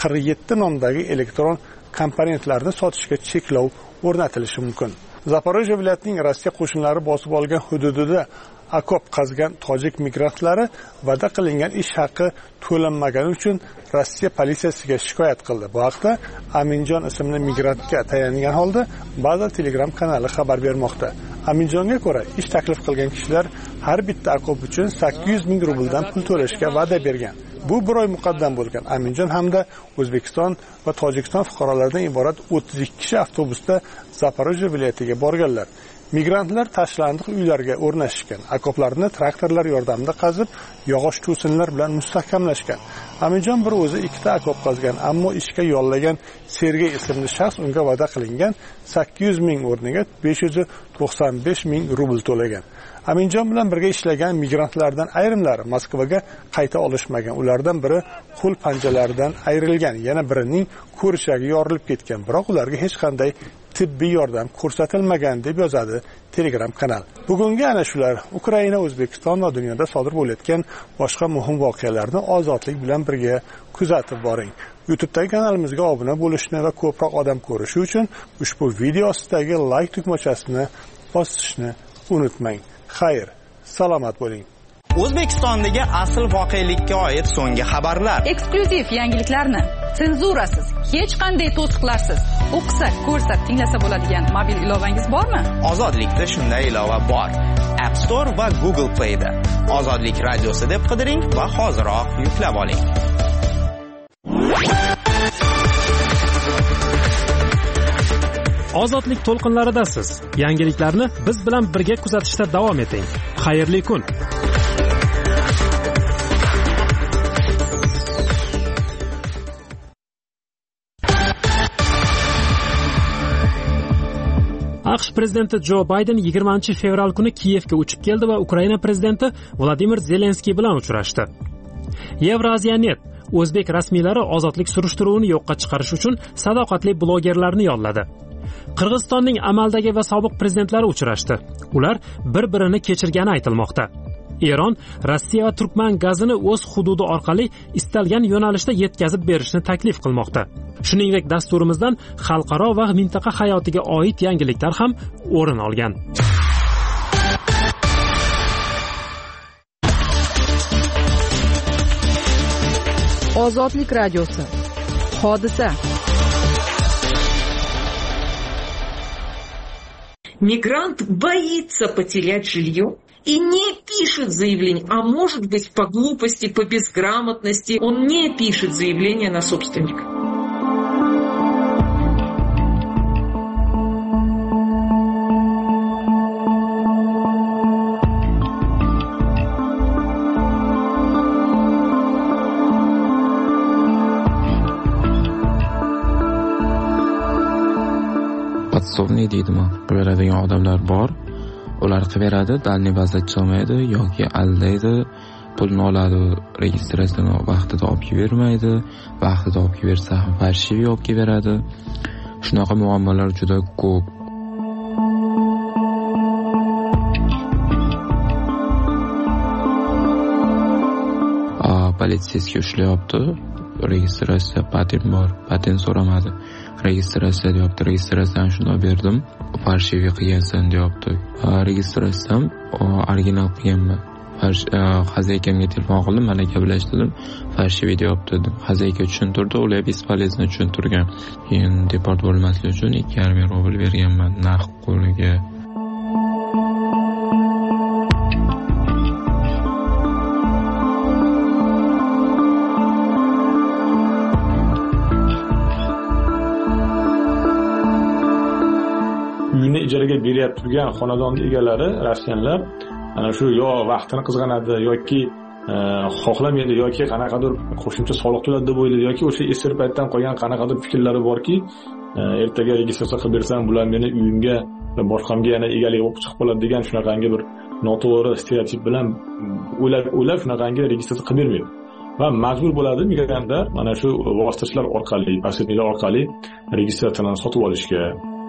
47 nomdagi elektron komponentlarni sotishga cheklov o'rnatilishi mumkin. Zaporojye viloyatining Rossiya qo'shinlari bosib olgan hududida akop qazgan tojik migrantlari va'da qilingan ish haqi to'lanmagani uchun Rossiya politsiyasiga shikoyat qildi. Bu haqda Aminjon ismli migrantga tayangan holda Baza Telegram kanali xabar bermoqda. Aminjonga ko'ra, ish taklif qilgan kishilar har bitta akop uchun 800 ming rubldan pul to'lashga va'da bergan. Bu bir oy muqaddam bo'lgan. Aminjon hamda O'zbekiston va Tojikiston fuqarolaridan iborat 32 kishi avtobusda Zaporojye viloyatiga borganlar. Migrantlar tashlandiq uylarga o'rnashishgan, akoplarni traktorlar yordamida qazib, yog'och to'sinlar bilan mustahkamlashgan. Aminjon bir o'zi 2 ta akop qazgan, ammo ishga yollagan Sergey ismli shaxs unga va'da qilingan 800 ming o'rniga 595 ming rubl to'lagan. Aminjon bilan birga ishlagan migrantlardan ayrimlari Moskvaga qayta olishmagan. Ulardan biri qo'l panjalaridan ayrilgan, yana birining ko'rishagi yorilib ketgan, biroq ularga hech qanday tibbiy yordam ko'rsatilmagan deb yozadi Telegram kanal. Bugungi ana shular Ukraina, O'zbekiston va dunyoda sodir bo'layotgan boshqa muhim voqealarni ozodlik bilan birga kuzatib boring. YouTube'dagi kanalimizga obuna bo'lishni va ko'proq odam ko'rishi uchun ushbu video ostidagi like tugmachasini bosishni unutmang. Xayr, salomat bo'ling. O'zbekistondagi asl voqelikka oid so'nggi xabarlar. Eksklyuziv yangiliklarni senzurasiz, hech qanday to'siqlarsiz o'qisa, ko'rsa, tinglasa bo'ladigan mobil ilovangiz bormi? Ozodlikda shunday ilova bor. App Store va Google Play da. Ozodlik radiosi deb qidiring va hoziroq yuklab oling. Ozodlik to'lqinlaridasiz. Yangiliklarni biz bilan birga kuzatishda davom eting. Xayrli kun. AQSh prezidenti Jo Bayden 20-fevral kuni Kiyevga uchib keldi va Ukraina prezidenti Vladimir Zelenskiy bilan uchrashdi. Evroziyanet o'zbek rasmiylari ozodlik surishtiruvini yo'qqa chiqarish uchun sadoqatli blogerlarni yolladi. Qirg'izistonning amaldagi va sobiq prezidentlari uchrashdi. Ular bir-birini kechirgani aytilmoqda. Eron Rossiya va Turkman gazini o'z hududi orqali istalgan yo'nalishda yetkazib berishni taklif qilmoqda. Shuningdek, dasturimizdan xalqaro va mintaqa hayotiga oid yangiliklar ham o'rin olgan. Ozodlik radiosi. Hodisa. Мигрант боится потерять жилье и не пишет заявление, а может быть по глупости, по безграмотности, он не пишет заявление на собственника. Podsovniy deydimi? Beradigan odamlar bor. Ular qilaveradi, dalniy bazachi olmaydi yoki aldaydi, pulni oladi, registratsiyani vaqtida olib bermaydi, vaqtida olib bersa ham farshiy olib beradi. Shunaqa muammolar juda ko'p. Politsiyasiga ushlayapti. Registratsiya patent bor, patent so'ramadi. Registratsiya deyapti, registratsiyani shunday berdim, farshiy qilgansan deyapti. Registratsiyam original qilganman. Xazaykamga telefon qildim, mana gaplashdim, farshiy deyapti dedim. Xazayka tushuntirdi, ular bespolezno tushuntirgan. Keyin deport bo'lmaslik uchun 2,5 rubl berganman naqd qo'liga. Uyni ijaraga beryapti turgan xonadon egalari, rasmiyanlar ana shu yo vaqtini qizg'anadi yoki xohlamaydi yoki qanaqadir qo'shimcha soliq to'ladi deb o'ylaydi yoki o'sha esir paytdan qolgan qanaqadir fikrlari borki, ertaga registratsiya qilib bersam bular meni uyimga va boshqamga yana egalik bo'lib chiqib qoladi degan shunaqangi bir noto'g'ri stereotip bilan o'ylab shunaqangi registratsiya qilib bermaydi. Va majbur bo'ladi migrantlar mana shu vositachilar orqali, posredniklar orqali registratsiyani sotib olishga.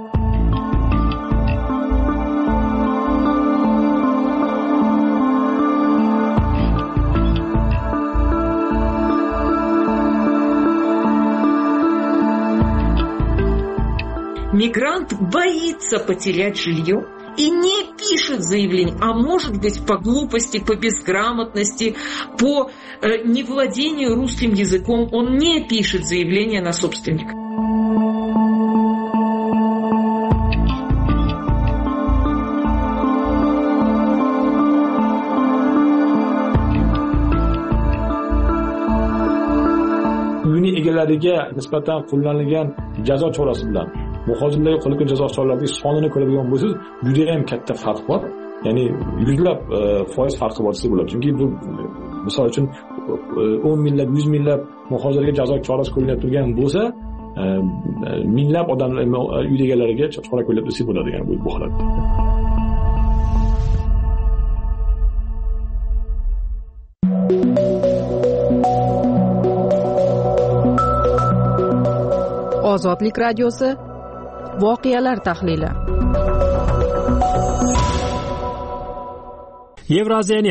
Мигрант боится потерять жилье и не пишет заявление, а может быть по глупости, по безграмотности, по невладению русским языком, он не пишет заявление на собственника. Uyni egalariga nisbatan qo'llanilgan jazo chorasi bilan muhojirlarga qo'llangan jazo choralarining sonini ko'radigan bo'lsangiz, juda ham katta farq bor. Ya'ni yuzlab foiz farqi bor desa bo'ladi. Chunki bu misol uchun 10 minglab, 100 minglab muhojirlarga jazo chorasi qo'llanib turgan bo'lsa, minglab odamlar uy egalariga chora qo'llab desa bo'ladi degan bu holatda. Ozodlik radiosi. Voqealar tahlili. Evroziyanet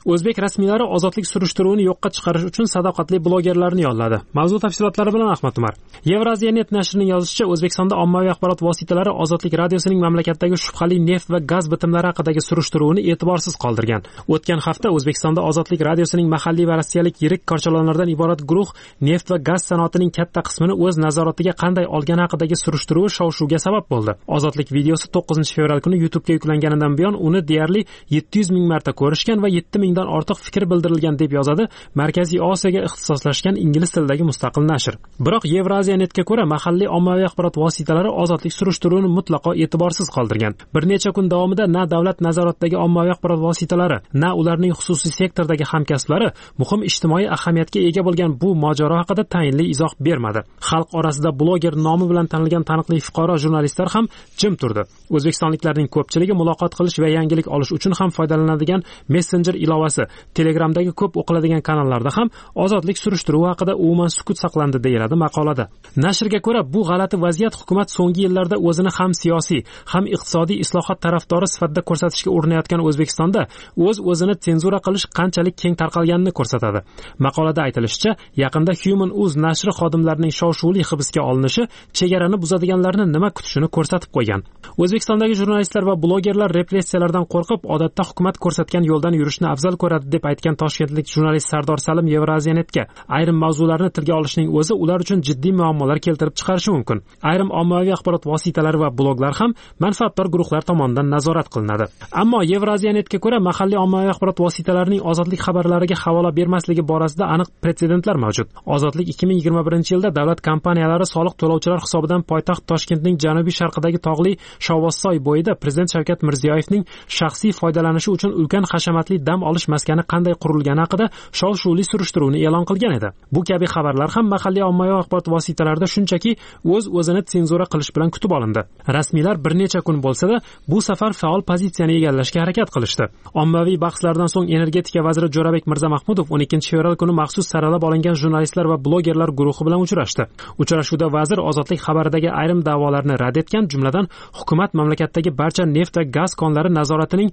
O'zbek rasmiylari ozodlik surishtiruvini yo'qqa chiqarish uchun sadoqatli blogerlarni yolladi. Mavzu tafsilotlari bilan Ahmad Umar. Euraziyanet nashrining yozishicha, O'zbekistonda ommaviy axborot vositalari Ozodlik radiosining mamlakatdagi shubhali neft va gaz bitimlari haqidagi surishtiruvini e'tiborsiz qoldirgan. O'tgan hafta O'zbekistonda Ozodlik radiosining mahalliy va rossiyalik yirik korchalonlardan iborat guruh neft va gaz sanoatining katta qismini o'z nazoratiga qanday olgani haqidagi surishtiruvi shov-shuvga sabab bo'ldi. Ozodlik videosi 9-fevral kuni YouTube'ga yuklanganidan buyon uni deyarli 700 ming marta ko'rishgan va 7 mingdan ortiq fikr bildirilgan deb yozadi Markaziy Osiyoga ixtisoslashgan ingliz tilidagi mustaqil nashr. Biroq Euraziyanetga ko'ra mahalliy ommaviy axborot vositalari ozodlik surishtiruvini mutlaqo e'tiborsiz qoldirgan. Bir necha kun davomida na davlat nazoratidagi ommaviy axborot vositalari, na ularning xususiy sektordagi hamkasblari muhim ijtimoiy ahamiyatga ega bo'lgan bu mojaro haqida tayinli izoh bermadi. Xalq orasida bloger nomi bilan tanilgan taniqli fuqaro jurnalistlar ham jim turdi. O'zbekistonliklarning ko'pchiligi muloqot qilish va yangilik olish uchun ham foydalanadigan Messenger ilovasi, Telegramdagi ko'p o'qiladigan kanallarda ham ozodlik surishtiruvi haqida umuman sukut saqlandi deyiladi maqolada. Nashrga ko'ra, bu g'alati vaziyat hukumat so'nggi yillarda o'zini ham siyosiy, ham iqtisodiy islohot tarafdori sifatida ko'rsatishga urinayotgan O'zbekistonda o'z-o'zini senzura qilish qanchalik keng tarqalganini ko'rsatadi. Maqolada aytilishicha, yaqinda Human.uz nashri xodimlarining shov-shuvli hibsga olinishi chegarani buzadiganlarni nima kutishini ko'rsatib qo'ygan. O'zbekistondagi jurnalistlar va blogerlar repressiyalardan qo'rqib, odatda hukumat ko'rsatgan yo'ldan yurishni afzal ko'radi deb aytgan toshkentlik jurnalist Sardor Salim Euraziyanetga ayrim mavzularni tilga olishning o'zi ular uchun jiddiy muammolar keltirib chiqarishi mumkin. Ayrim ommaviy axborot vositalari va bloglar ham manfaatdor guruhlar tomonidan nazorat qilinadi. Ammo Euraziyanetga ko'ra mahalliy ommaviy axborot vositalarining ozodlik xabarlariga havola bermasligi borasida aniq pretsedentlar mavjud. Ozodlik 2021-yilda davlat kompaniyalari soliq to'lovchilar hisobidan poytaxt Toshkentning janubiy sharqidagi tog'li Shovvozsoy bo'yida Prezident Shavkat Mirziyoyevning shaxsiy foydalanishi uchun ulkan hashamatli dam olish maskani qanday qurilgani haqida shov-shuvli surishtiruvni e'lon qilgan edi. Bu kabi xabarlar ham mahalliy ommaviy axborot vositalarida shunchaki o'z-o'zini senzura qilish bilan kutib olindi. Rasmiylar bir necha kun bo'lsa-da, bu safar faol pozitsiyani egallashga harakat qilishdi. Ommaviy bahslardan so'ng energetika vaziri Jo'rabek Mirzamahmudov 12-fevral kuni maxsus saralab olingan jurnalistlar va blogerlar guruhi bilan uchrashdi. Uchrashuvda vazir ozodlik xabaridagi ayrim da'volarni rad etgan, jumladan hukumat mamlakatdagi barcha neft va gaz konlari nazoratining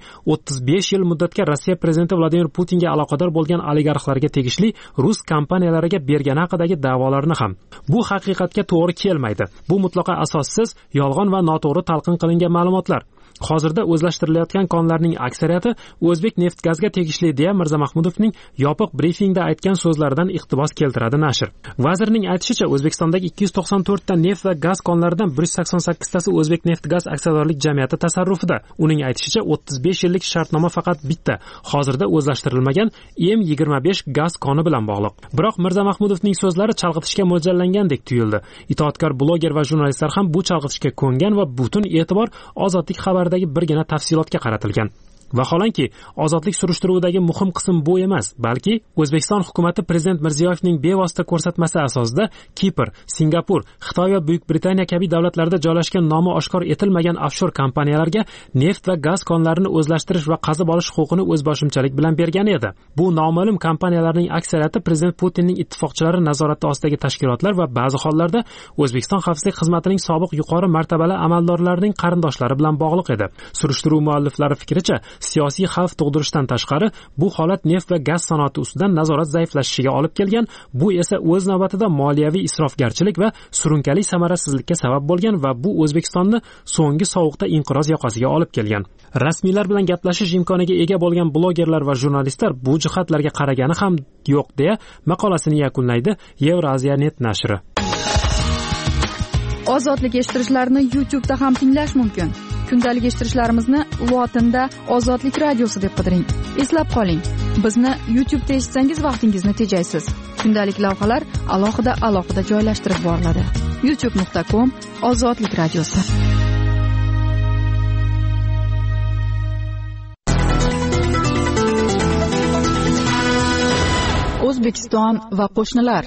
35 yil muddatga Rossiya prezidenti Vladimir Putinga aloqador bo'lgan oligarxlarga tegishli rus kompaniyalariga bergani haqidagi da'volarni ham. Bu haqiqatga to'g'ri kelmaydi. Bu mutlaqo asossiz, yolg'on va noto'g'ri talqin qilingan ma'lumotlar. Hozirda o'zlashtirilayotgan konlarning aksariyati O'zbek neft-gazga tegishli deya Mirzamahmudovning yopiq brifingda aytgan so'zlaridan iqtibos keltiradi nashr. Vazirning aytishicha, O'zbekistondagi 294 ta neft va gaz konlaridan 188 tasi O'zbek neft-gaz aksiyadorlik jamiyati tasarrufida. Uning aytishicha, 35 yillik shartnoma faqat bitta, hozirda o'zlashtirilmagan M25 gaz koni bilan bog'liq. Biroq Mirzamahmudovning so'zlari chalg'itishga mo'ljallangandek tuyuldi. Itoatkor bloger va jurnalistlar ham bu chalg'itishga ko'ngan va butun e'tibor ozodlik xabaridagi birgina tafsilotga qaratilgan. Vaholanki, ozodlik surishtiruvidagi muhim qism bu emas, balki O'zbekiston hukumatı Prezident Mirziyoyevning bevosita ko'rsatmasi asosida Kipr, Singapur, Xitoy va Buyuk Britaniya kabi davlatlarda joylashgan nomi oshkor etilmagan offshor kompaniyalarga neft va gaz konlarini o'zlashtirish va qazib olish huquqini o'zboshimchalik bilan bergan edi. Bu noma'lum kompaniyalarning aksariyati Prezident Putinning ittifoqchilari nazorati ostidagi tashkilotlar va ba'zi hollarda O'zbekiston xavfsizlik xizmatining sobiq yuqori martabali amaldorlarining qarindoshlari bilan bog'liq edi. Surishtiruv mualliflari fikricha, siyosiy xavf tug'dirishdan tashqari, bu holat neft va gaz sanoati ustidan nazorat zaiflashishiga olib kelgan, bu esa o'z navbatida moliyaviy isrofgarchilik va surunkali samarasizlikka sabab bo'lgan va bu O'zbekistonni so'nggi sovuqda inqiroz yoqasiga olib kelgan. Rasmiylar bilan gaplashish imkoniga ega bo'lgan blogerlar va jurnalistlar bu jihatlarga qaragani ham yo'q deya maqolasini yakunlaydi Euraziyanet nashri. Ozodlik eshittirishlarni YouTube'da ham tinglash mumkin. Kundalik eshittirishlarimizni lotinda Ozodlik radiosi deb qidiring. Eslab qoling, bizni YouTube'da eshitsangiz vaqtingizni tejaysiz. Kundalik lavhalar alohida joylashtirib boriladi. youtube.com/Ozodlik radiosi. O'zbekiston va qo'shnilar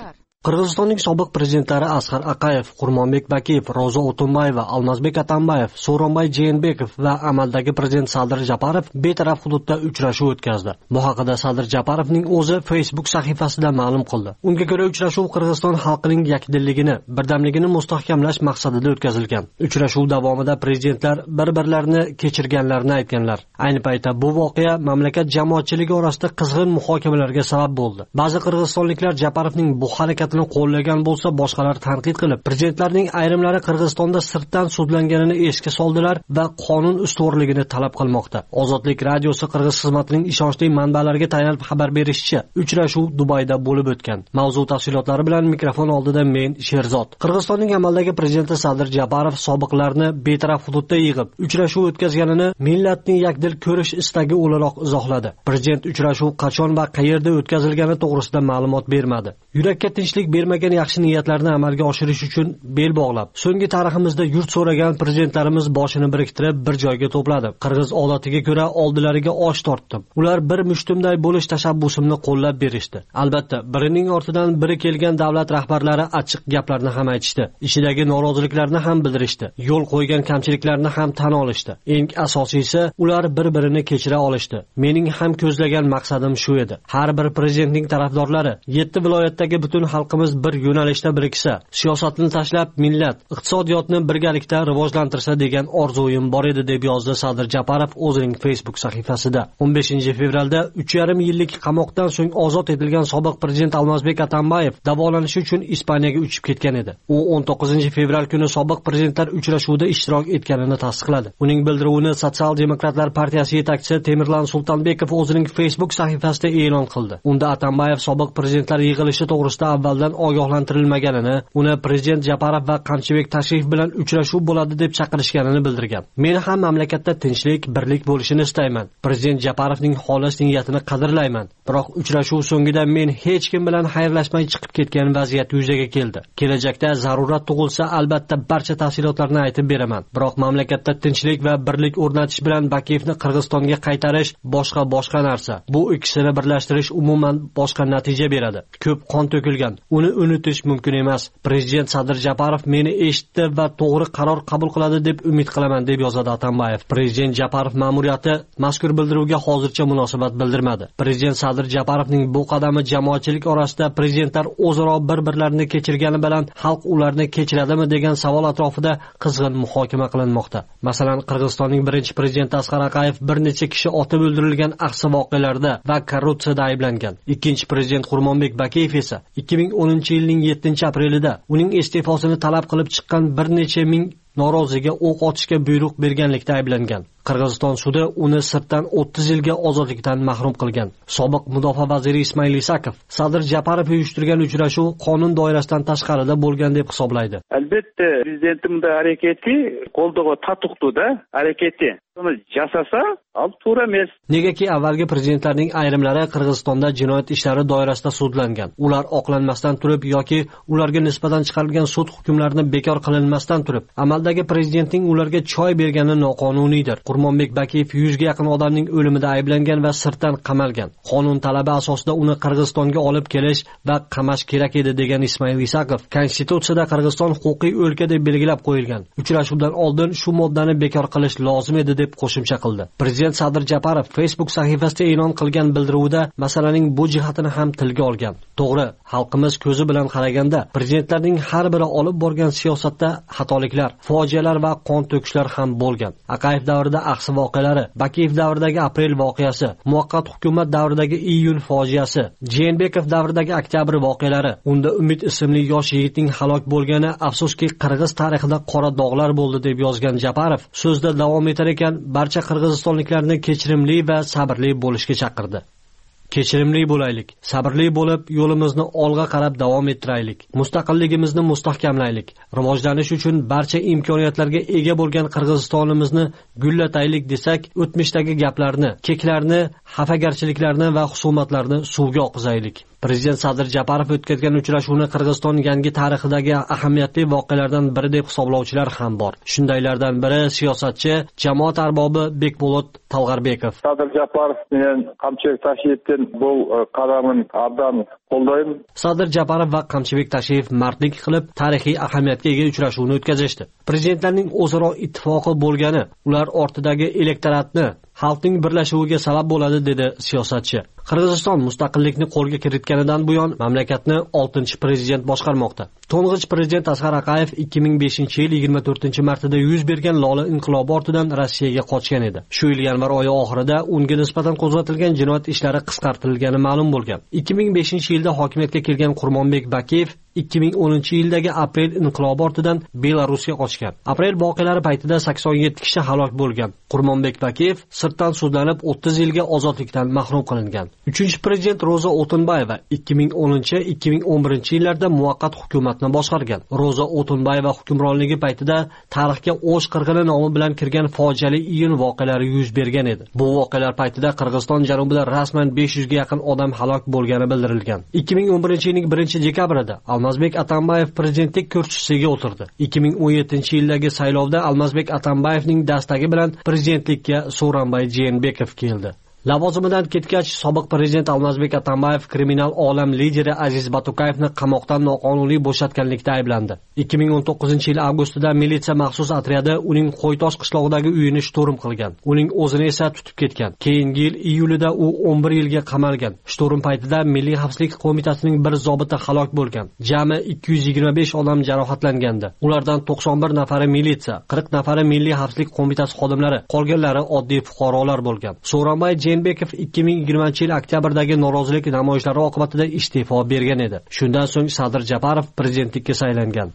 Qirg'izistonning sobiq prezidentlari Asqar Aqayev, Qurmonbek Bakiyev, Ro'za O'tunbayeva, Almazbek Atambayev, So'ronbay Jeenbekov va amaldagi prezident Sadir Japarov betaraf hududda uchrashuv o'tkazdi. Bu haqida Sadir Japarovning o'zi Facebook sahifasida ma'lum qildi. Unga ko'ra uchrashuv Qirg'iziston xalqining yakdilligini, birdamligini mustahkamlash maqsadida o'tkazilgan. Uchrashuv davomida prezidentlar bir-birlarini kechirganlarini aytganlar. Ayni paytda bu voqea mamlakat jamoatchiligi orasida qizg'in muhokamalarga sabab bo'ldi. Ba'zi qirg'izistonliklar Japarovning bu harakatini qo'llagan bo'lsa, boshqalar tanqid qilib, prezidentlarning ayrimlari Qirg'izistonda sirtdan sudlanganini esga soldilar va qonun ustuvorligini talab qilmoqda. Ozodlik radiosi Qirg'iz xizmatining ishonchli manbalariga tayanib xabar berishicha, uchrashuv Dubayda bo'lib o'tgan. Mavzu tafsilotlari bilan mikrofon oldida men Sherzod. Qirg'izistonning amaldagi prezidenti Sadir Japarov sobiqlarni betaraf hududda yig'ib, uchrashuv o'tkazganini millatning yakdil ko'rish istagi o'laroq izohladi. Prezident uchrashuv qachon va qayerda o'tkazilgani to'g'risida ma'lumot bermadi. Yurakka tinchlik bermagan yaxshi niyatlarni amalga oshirish uchun bel bog'lab, so'nggi tariximizda yurt so'ragan prezidentlarimiz boshini biriktirib bir joyga to'pladi. Qirg'iz odatiga ko'ra oldilariga osh tortdim. Ular bir mushtumday bo'lish tashabbusimni qo'llab berishdi. Albatta, birining ortidan biri kelgan davlat rahbarlari achchiq gaplarni ham aytishdi. Ishidagi noroziliklarni ham bildirishdi. Yo'l qo'ygan kamchiliklarni ham tan olishdi. Eng asosiysi, ular bir-birini kechira olishdi. Mening ham ko'zlagan maqsadim shu edi. Har bir prezidentning tarafdorlari 7 viloyatdagi butun xalqimiz bir yo'nalishda biriksa, siyosatni tashlab millat, iqtisodiyotni birgalikda rivojlantirsa degan orzuim bor edi, deb yozdi Sadir Japarov o'zining Facebook sahifasida. 15-fevralda 3,5 yillik qamoqdan so'ng ozod etilgan sobiq prezident Almazbek Atambayev davolanish uchun Ispaniyaga uchib ketgan edi. U 19-fevral kuni sobiq prezidentlar uchrashuvida ishtirok etganini tasdiqladi. Uning bildiruvini Sotsial demokratlar partiyasi yetakchisi Temirlan Sultonbekov o'zining Facebook sahifasida e'lon qildi. Unda Atambayev sobiq prezidentlar yig'ilishi to'g'risida avvaldan ogohlantirilmaganini, uni prezident Japarov va Qamchibek tashrif bilan uchrashuv bo'ladi deb chaqirishganini bildirgan. Men ham mamlakatda tinchlik, birlik bo'lishini istayman. Prezident Japarovning xolis niyatini qadrlayman. Biroq uchrashuv so'ngida men hech kim bilan xayrlashmay chiqib ketgan vaziyat yuzaga keldi. Kelajakda zarurat tug'ilsa, albatta barcha tafsilotlarni aytib beraman. Biroq mamlakatda tinchlik va birlik o'rnatish bilan Bakiyevni Qirg'izistonga qaytarish boshqa narsa. Bu ikkisini birlashtirish umuman boshqa natija beradi. Ko'p qon to'kilgan. Uni unutish mumkin emas. Prezident Sadir Japarov meni eshitdi va to'g'ri qaror qabul qiladi deb umid qilaman, deb yozadi Atambayev. Prezident Japarov ma'muriyati mazkur bildiruvga hozircha munosabat bildirmadi. Prezident Sadir Japarovning bu qadami jamoatchilik orasida prezidentlar o'zaro bir-birlarini kechirgani bilan xalq ularni kechiradimi degan savol atrofida qizg'in muhokama qilinmoqda. Masalan, Qirg'izistonning birinchi prezidenti Asqar Aqayev bir necha kishi otib o'ldirilgan ahsi voqealarda va korrupsiyada ayblangan. Ikkinchi prezident Qurmonbek Bakiyev esa 2010-yilning 7-aprelida uning iste'fosini talab qilib chiqqan bir necha ming noroziga o'q otishga buyruq berganlikda ayblangan. Qirg'iziston sudi uni sirtdan 30 yilga ozodlikdan mahrum qilgan. Sobiq mudofaa vaziri Ismoil Isakov Sadir Japarov uyushtirgan uchrashuv qonun doirasidan tashqarida bo'lgan deb hisoblaydi. Albatta, prezidentimning harakati qo'ldoqqa tatuqdi-da, harakati. Buni jasasa, al to'g'ri emas. Negaki avvalgi prezidentlarning ayrimlari Qirg'izistonda jinoyat ishlari doirasida sudlangan. Ular oqlanmasdan turib yoki ularga nisbatan chiqarilgan sud hukmlarini bekor qilinmasdan turib, amaldagi prezidentning ularga choy bergani noqonuniydir. Qurmonbek Bakiyev 100 ga yaqin odamning o'limida ayblangan va sirtdan qamalgan. Qonun talabi asosida uni Qirg'izistonga olib kelish va qamash kerak edi, degan Ismoil Isakov Konstitutsiyada Qirg'iziston huquqiy o'lka deb belgilab qo'yilgan. Uchrashuvdan oldin shu moddani bekor qilish lozim edi deb qo'shimcha qildi. Prezident Sadir Japarov Facebook sahifasida e'lon qilgan bildiruvda masalaning bu jihatini ham tilga olgan. To'g'ri, xalqimiz ko'zi bilan qaraganda prezidentlarning har biri olib borgan siyosatda xatoliklar, fojialar va qon to'kishlar ham bo'lgan. Aqayev davrida ahsi voqealari, Bakiyev davridagi aprel voqeasi, muvaqqat hukumat davridagi iyun fojiasi, Jeenbekov davridagi oktyabr voqealari, unda Umid ismli yosh yigitning halok bo'lgani afsuski Qirg'iz tarixida qora dog'lar bo'ldi, deb yozgan Japarov so'zda davom etar ekan, barcha qirg'izistonliklarni kechirimli va sabrli bo'lishga chaqirdi. Kechirimli bo'laylik, sabrli bo'lib, yo'limizni olg'a qarab davom ettiraylik. Mustaqilligimizni mustahkamlaylik. Rivojlanish uchun barcha imkoniyatlarga ega bo'lgan Qirg'izistonimizni gullataylik desak, o'tmishdagi gaplarni, keklarni, xafagarchiliklarni va husumatlarni suvga oqizaylik. Prezident Sadir Japarov o'tkazgan uchrashuvni Qirg'iziston yangi tarixidagi ahamiyatli voqealardan biri deb hisoblovchilar ham bor. Shundaylardan biri siyosatchi, jamoat arbobi Bekbolot Talg'arbekov. Sadir Japarov bilan Qamchibek Tashiyevning bu qadamini abdan qo'llayman. Sadir Japarov va Qamchibek Tashev mardlik qilib tarixiy ahamiyatga ega uchrashuvni o'tkazishdi. Prezidentlarning o'zaro ittifoqi bo'lgani ular ortidagi elektoratni xalqning birlashuviga sabab bo'ladi, dedi siyosatchi. Qirg'iziston mustaqillikni qo'lga kiritganidan buyon mamlakatni 6-prezident boshqarmoqda. To'ng'ich prezident Asqar Aqayev 2005-yil 24-martida yuz bergan Lola inqilobi ortidan Rossiyaga qochgan edi. Shu yil yanvar oyi oxirida unga nisbatan qo'zg'atilgan jinoyat ishlari qisqartirilgani ma'lum bo'lgan. 2005-yilda hokimiyatga kelgan Qurmonbek Bakiyev 2010-yildagi aprel inqilobi ortidan Belarusga qochgan. Aprel voqealari paytida 87 kishi halok bo'lgan. Qurmonbek Bakiyev sirtdan sudlanib 30 yilga ozodlikdan mahrum qilingan. 3-prezident Roza O'tinbayeva 2010-2011-yillarda muvaqqat hukumatni boshqargan. Roza O'tinbayeva hukmronligi paytida tarixga O'sh qirg'ini nomi bilan kirgan fojiali iyun voqealari yuz bergan edi. Bu voqealar paytida Qirg'iziston janubida rasman 500 ga yaqin odam halok bo'lgani bildirilgan. 2011-yilning 1-dekabrida Almazbek Atambayev prezidentlik kursisiga o'tirdi. 2017-yildagi saylovda Almazbek Atambayevning dastagi bilan prezidentlikka Sooronbay Jeenbekov keldi. Lavozimidan ketgach, sobiq prezident Almazbek Atambayev kriminal olam lideri Aziz Batukayevni qamoqdan noqonuniy bo'shatganlikda ayblandi. 2019-yil avgustida militsiya maxsus otryadi uning Qo'ytosh qishlog'idagi uyini shturm qilgan. Uning o'zini esa tutib ketgan. Keyingi yil iyulida u 11 yilga qamalgan. Shturm paytida Milliy xavfsizlik qo'mitasining bir zobiti halok bo'lgan. Jami 225 odam jarohatlangandi. Ulardan 91 nafari militsiya, 40 nafari Milliy xavfsizlik qo'mitasi xodimlari, qolganlari oddiy fuqarolar bo'lgan. Sooronbay Jeenbekov 2020-yil oktyabrdagi norozilik namoyishlari oqibatida iste'fo bergan edi. Shundan so'ng Sadir Japarov prezidentlikka saylangan.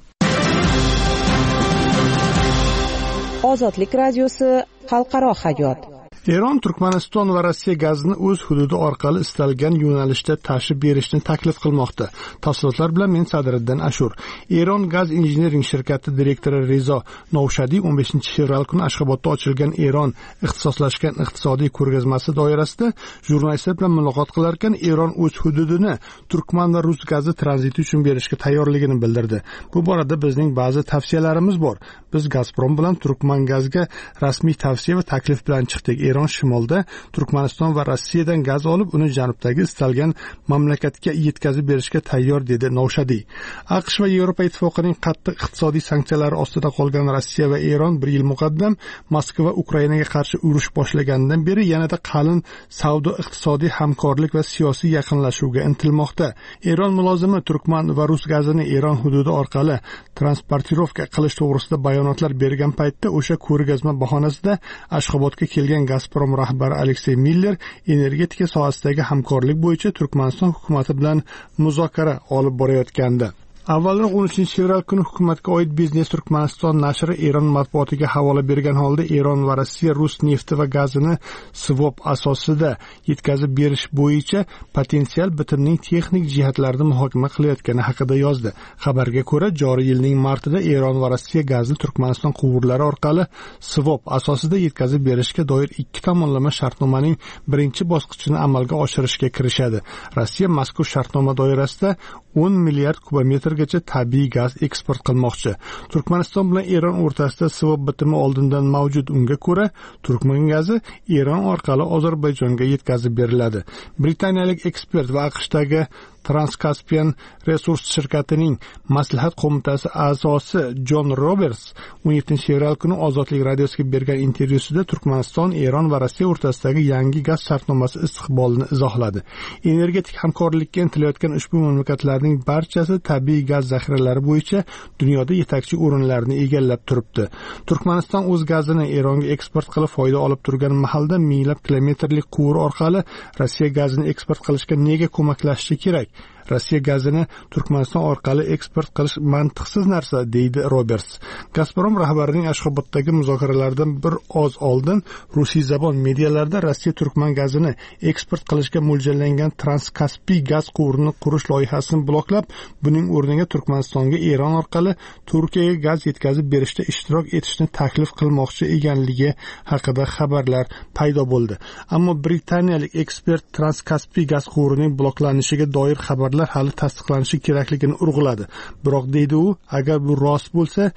Ozodlik radiosi xalqaro hayot. Eron Turkmaniston va Rossiya gazini o'z hududi orqali istalgan yo'nalishda tashib berishni taklif qilmoqda. Tafsilotlar bilan men Sadiriddin Ashur. Eron Gaz Engineering shirkati direktori Rezo Novshadiy 15-fevral kuni Ashxobodda ochilgan Eron ixtisoslashgan iqtisodiy ko'rgazmasi doirasida jurnalistlar bilan muloqot qilar ekan, Eron o'z hududini turkman va rus gazi tranziti uchun berishga tayyorligini bildirdi. Bu borada bizning ba'zi tavsiyalarimiz bor. Biz Gazprom bilan turkman gazga rasmiy tavsiya va taklif bilan chiqdik. Eron shimolda Turkmaniston va Rossiyadan gaz olib, uni janubdagi istalgan mamlakatga yetkazib berishga tayyor, dedi Novshadiy. AQSh va Yevropa ittifoqining qattiq iqtisodiy sanksiyalari ostida qolgan Rossiya va Eron bir yil muqaddam Moskva Ukrainaga qarshi urush boshlaganidan beri yanada qalin savdo iqtisodiy hamkorlik va siyosiy yaqinlashuvga intilmoqda. Eron mulozimi turkman va rus gazini Eron hududi orqali transportirovka qilish to'g'risida bayonotlar bergan paytda o'sha ko'rgazma bahonasida Ashxobodga kelgan Gazprom rahbari Aleksey Miller energetika sohasidagi hamkorlik bo'yicha Turkmaniston hukumati bilan muzokara olib borayotgandi. Avvalroq 13-fevral kuni hukumatga oid Biznes Turkmaniston nashri Eron matbuotiga havola bergan holda Eron va Rossiya rus nefti va gazini swap asosida yetkazib berish bo'yicha potensial bitimning texnik jihatlarini muhokama qilayotgani haqida yozdi. Xabarga ko'ra, joriy yilning martida Eron va Rossiya gazni Turkmaniston quvurlari orqali swap asosida yetkazib berishga doir ikki tomonlama shartnomaning birinchi bosqichini amalga oshirishga kirishadi. Rossiya mazkur shartnoma doirasida 10 milliard kubometrgacha tabiiy gaz eksport qilmoqchi. Turkmaniston bilan Eron o'rtasida swap bitimi oldindan mavjud. Unga ko'ra, turkman gazi Eron orqali Ozarbayjonga yetkazib beriladi. Britaniyalik ekspert va AQShdagi Transkaspian Resurs shirkatining maslahat qo'mitasi a'zosi Jon Roberts 17-fevral kuni Ozodlik radiosiga bergan intervyusida Turkmaniston, Eron va Rossiya o'rtasidagi yangi gaz shartnomasi istiqbolini izohladi. Energetik hamkorlikka intilayotgan ushbu mamlakatlarning barchasi tabiiy gaz zaxiralari bo'yicha dunyoda yetakchi o'rinlarni egallab turibdi. Turkmaniston o'z gazini Eronga eksport qilib foyda olib turgan mahalda minglab kilometrlik quvur orqali Rossiya gazini eksport qilishga nega ko'maklashishi kerak? Rossiya gazini Turkmaniston orqali eksport qilish mantiqsiz narsa, deydi Roberts. Gazprom rahbarining Ashxoboddagi muzokaralardan bir oz oldin rusiy zabon medialarda Rossiya turkman gazini eksport qilishga mo'ljallangan Transkaspiy gaz quvurini qurish loyihasini bloklab, buning o'rniga Turkmanistonga Eron orqali Turkiyaga gaz yetkazib berishda ishtirok etishni taklif qilmoqchi ekanligi haqida xabarlar paydo bo'ldi. Ammo britaniyalik ekspert Transkaspiy gaz quvurining bloklanishiga doir xabarlar hali tasdiqlanishi kerakligini urg'uladi. Biroq deydi u, agar bu rost bo'lsa,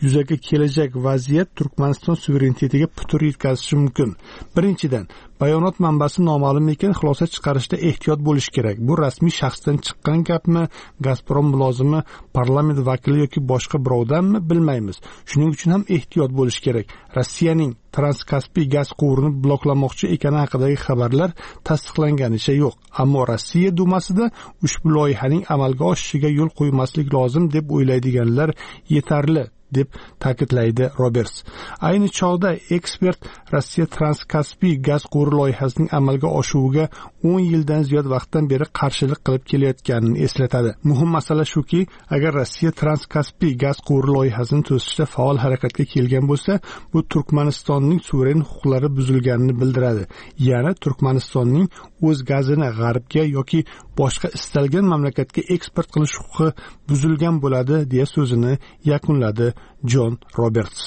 yuzaga kelajak vaziyat Turkmaniston suverenitetiga putur yetkazishi mumkin. Birinchidan, bayonot manbasi noma'lum ekan, xulosa chiqarishda ehtiyot bo'lish kerak. Bu rasmiy shaxsdan chiqqan gapmi, Gazprom mulozimi, parlament vakili yoki boshqa birovdanmi bilmaymiz. Shuning uchun ham ehtiyot bo'lish kerak. Rossiyaning Transkaspiy gaz quvurini bloklamoqchi ekani haqidagi xabarlar tasdiqlanganicha yo'q. Ammo Rossiya dumasida ushbu loyihaning amalga oshishiga yo'l qo'ymaslik lozim deb o'ylaydiganlar yetarli, deb ta'kidlaydi Roberts. Ayni chog'da ekspert Rossiya Transkaspiy gaz quvuri loyihasining amalga oshuviga 10 yildan ziyod vaqtdan beri qarshilik qilib kelayotganini eslatadi. Muhim masala shuki, agar Rossiya Transkaspiy gaz quvuri loyihasini to'sishda faol harakatga kelgan bo'lsa, bu Turkmanistonning suveren huquqlari buzilganini bildiradi. Ya'ni Turkmanistonning o'z gazini g'arbga yoki boshqa istalgan mamlakatga eksport qilish huquqi buzilgan bo'ladi, deya so'zini yakunladi Jon Roberts.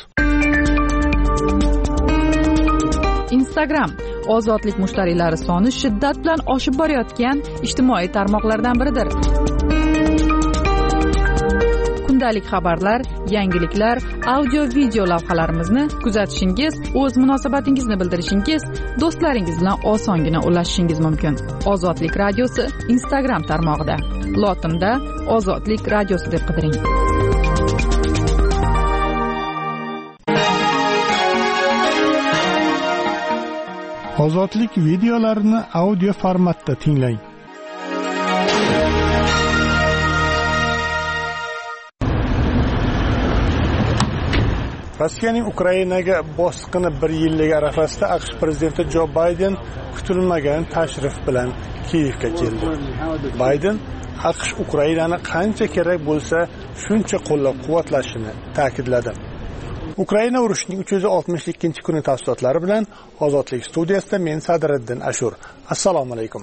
Instagram ozodlik mushtariylari soni shiddat bilan oshib borayotgan ijtimoiy tarmoqlardan biridir. Kundalik xabarlar, yangiliklar, audio-video lavhalarimizni kuzatishingiz, o'z munosabatingizni bildirishingiz, do'stlaringiz bilan osongina ulashishingiz mumkin. Ozodlik radiosi Instagram tarmog'ida. Lotinda Ozodlik radiosi deb qidiring. Ozodlik videolarini audio formatda tinglang. Rossiyaning Ukrainaga bosqini 1 yillik arafasida AQSh prezidenti Jo Bayden kutilmagan tashrif bilan Kiyevga keldi. Bayden AQSh Ukrainani qancha kerak bo'lsa, shuncha qo'llab-quvvatlashini ta'kidladi. Ukraina urushining 362-kuni tafsilotlari bilan Ozodlik studiyasida men Sadriddin Ashur. Assalomu alaykum.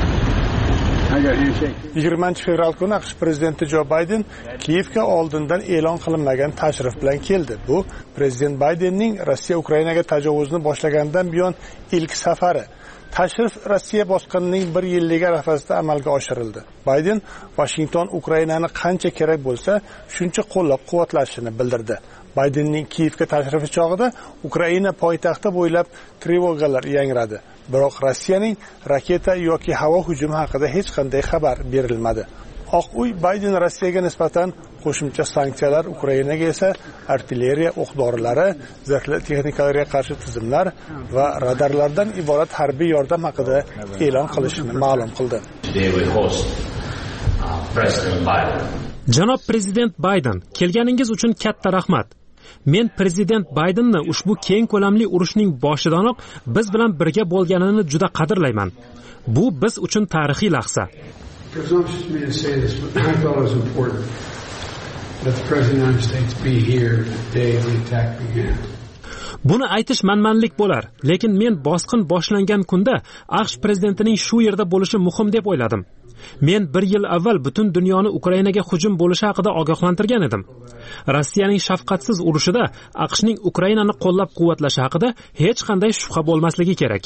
20-fevral kuni AQSh prezidenti Jo Bayden Kiyevga oldindan e'lon qilinmagan tashrif bilan keldi. Bu prezident Baydenning Rossiya Ukrainaga tajovuzni boshlagandan buyon ilk safari. Tashrif Rossiya bosqinining 1 yilligi arafasida amalga oshirildi. Bayden Washington Ukrainani qancha kerak bo'lsa, shuncha qo'llab-quvvatlashini bildirdi. Baydenning Kiyevga tashrifi chog'ida Ukraina poytaxti bo'ylab trevogalar yangradi. Biroq Rossiyaning raketa yoki havo hujumi haqida hech qanday xabar berilmadi. Oq uy Bayden Rossiyaga nisbatan qo'shimcha sanksiyalar, Ukrainaga esa artilleriya o'q-dorilari, zirhli texnikalarga qarshi tizimlar va radarlardan iborat harbiy yordam haqida e'lon qilishini ma'lum qildi. Janob prezident Bayden, kelganingiz uchun katta rahmat. Men prezident Baydenni ushbu keng ko'lamli urushning boshidanoq biz bilan birga bo'lganini juda qadrlayman. Bu biz uchun tarixiy lahza. Buni aytish manmanlik bo'lar, lekin men bosqin boshlangan kunda AQSh prezidentining shu yerda bo'lishi muhim deb o'yladim. Men 1 yil avval butun dunyoni Ukrainaga hujum bo'lishi haqida ogohlantirgan edim. Rossiyaning shafqatsiz urushida AQShning Ukrainani qo'llab-quvvatlashi haqida hech qanday shubha bo'lmasligi kerak.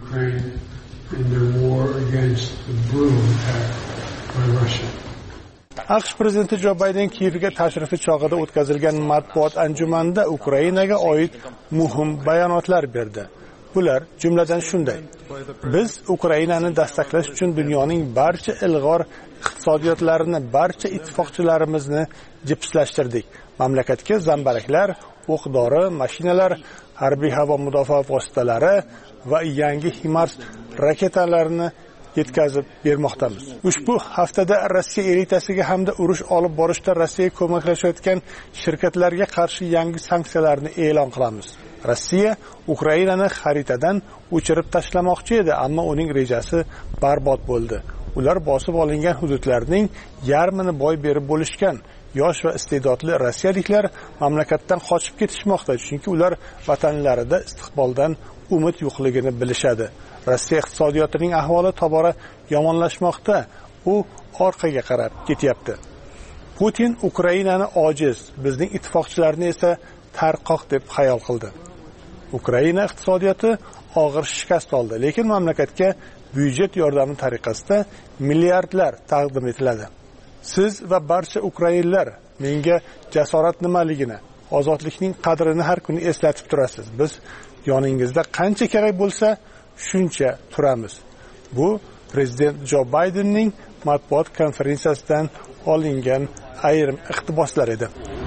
AQSh prezidenti Jo Bayden Kiyevga tashrifi chog'ida o'tkazilgan matbuot anjumanida Ukrainaga oid muhim bayonotlar berdi. Bular jumladan shunday: biz Ukrainani dastaqlash uchun dunyoning barcha ilg'or iqtisodiyotlarini, barcha ittifoqchilarimizni jipslashtirdik. Mamlakatga zambaraklar, o'q-dori, mashinalar, harbiy havo mudofaa vositalari va yangi HIMARS raketalarini yetkazib bermoqdamiz. Ushbu haftada Rossiya elitasiga hamda urush olib borishda Rossiyaga ko'maklashayotgan shirkatlarga qarshi yangi sanksiyalarni e'lon qilamiz. Rossiya Ukrainani xaritadan o'chirib tashlamoqchi edi, ammo uning rejasi barbod bo'ldi. Ular bosib olingan hududlarning yarmini boy berib bo'lishgan. Yosh va iste'dodli rossiyaliklar mamlakatdan qochib ketishmoqda, chunki ular vatanlarida istiqboldan umid yo'qligini bilishadi. Rossiya iqtisodiyotining ahvoli tobora yomonlashmoqda, u orqaga qarab ketyapti. Putin Ukrainani ojiz, bizning ittifoqchilarni esa tarqoq deb xayol qildi. Ukraina iqtisodiyoti og'ir shikast oldi, lekin mamlakatga byudjet yordami tariqasida milliardlar taqdim etiladi. Siz va barcha ukrainlar menga jasorat nimaligini, ozodlikning qadrini har kuni eslatib turasiz. Biz yoningizda qancha kerak bo'lsa, shuncha turamiz. Bu prezident Jo Baydenning matbuot konferensiyasidan olingan ayrim iqtiboslar edi.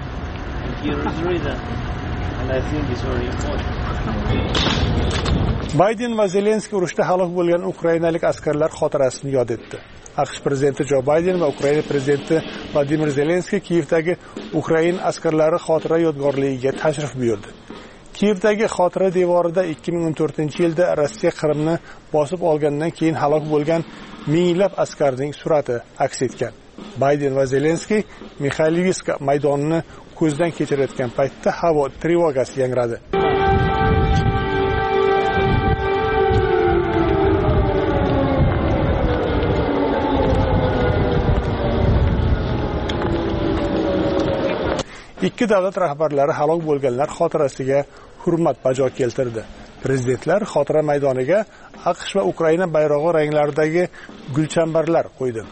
Bayden va Zelenskiy urushda halok bo'lgan ukrainalik askarlar xotirasini yod etdi. AQSh prezidenti Jo Bayden va Ukraina prezidenti Vladimir Zelenskiy Kiyevdagi Ukraina askarlari xotira yodgorligiga tashrif buyurdi. Kiyevdagi xotira devorida 2014-yilda Rossiya Qrimni bosib olgandan keyin halok bo'lgan minglab askarning surati aks etgan. Bayden va Zelenskiy Mikhailivska maydonini ko'zdan kechirayotgan paytda havo trevogasi yangradi. Ikki davlat rahbarlari halok bo'lganlar xotirasiga hurmat bajo keltirdi. Prezidentlar xotira maydoniga AQSh va Ukraina bayrog'i ranglaridagi gulchambarlar qo'ydi.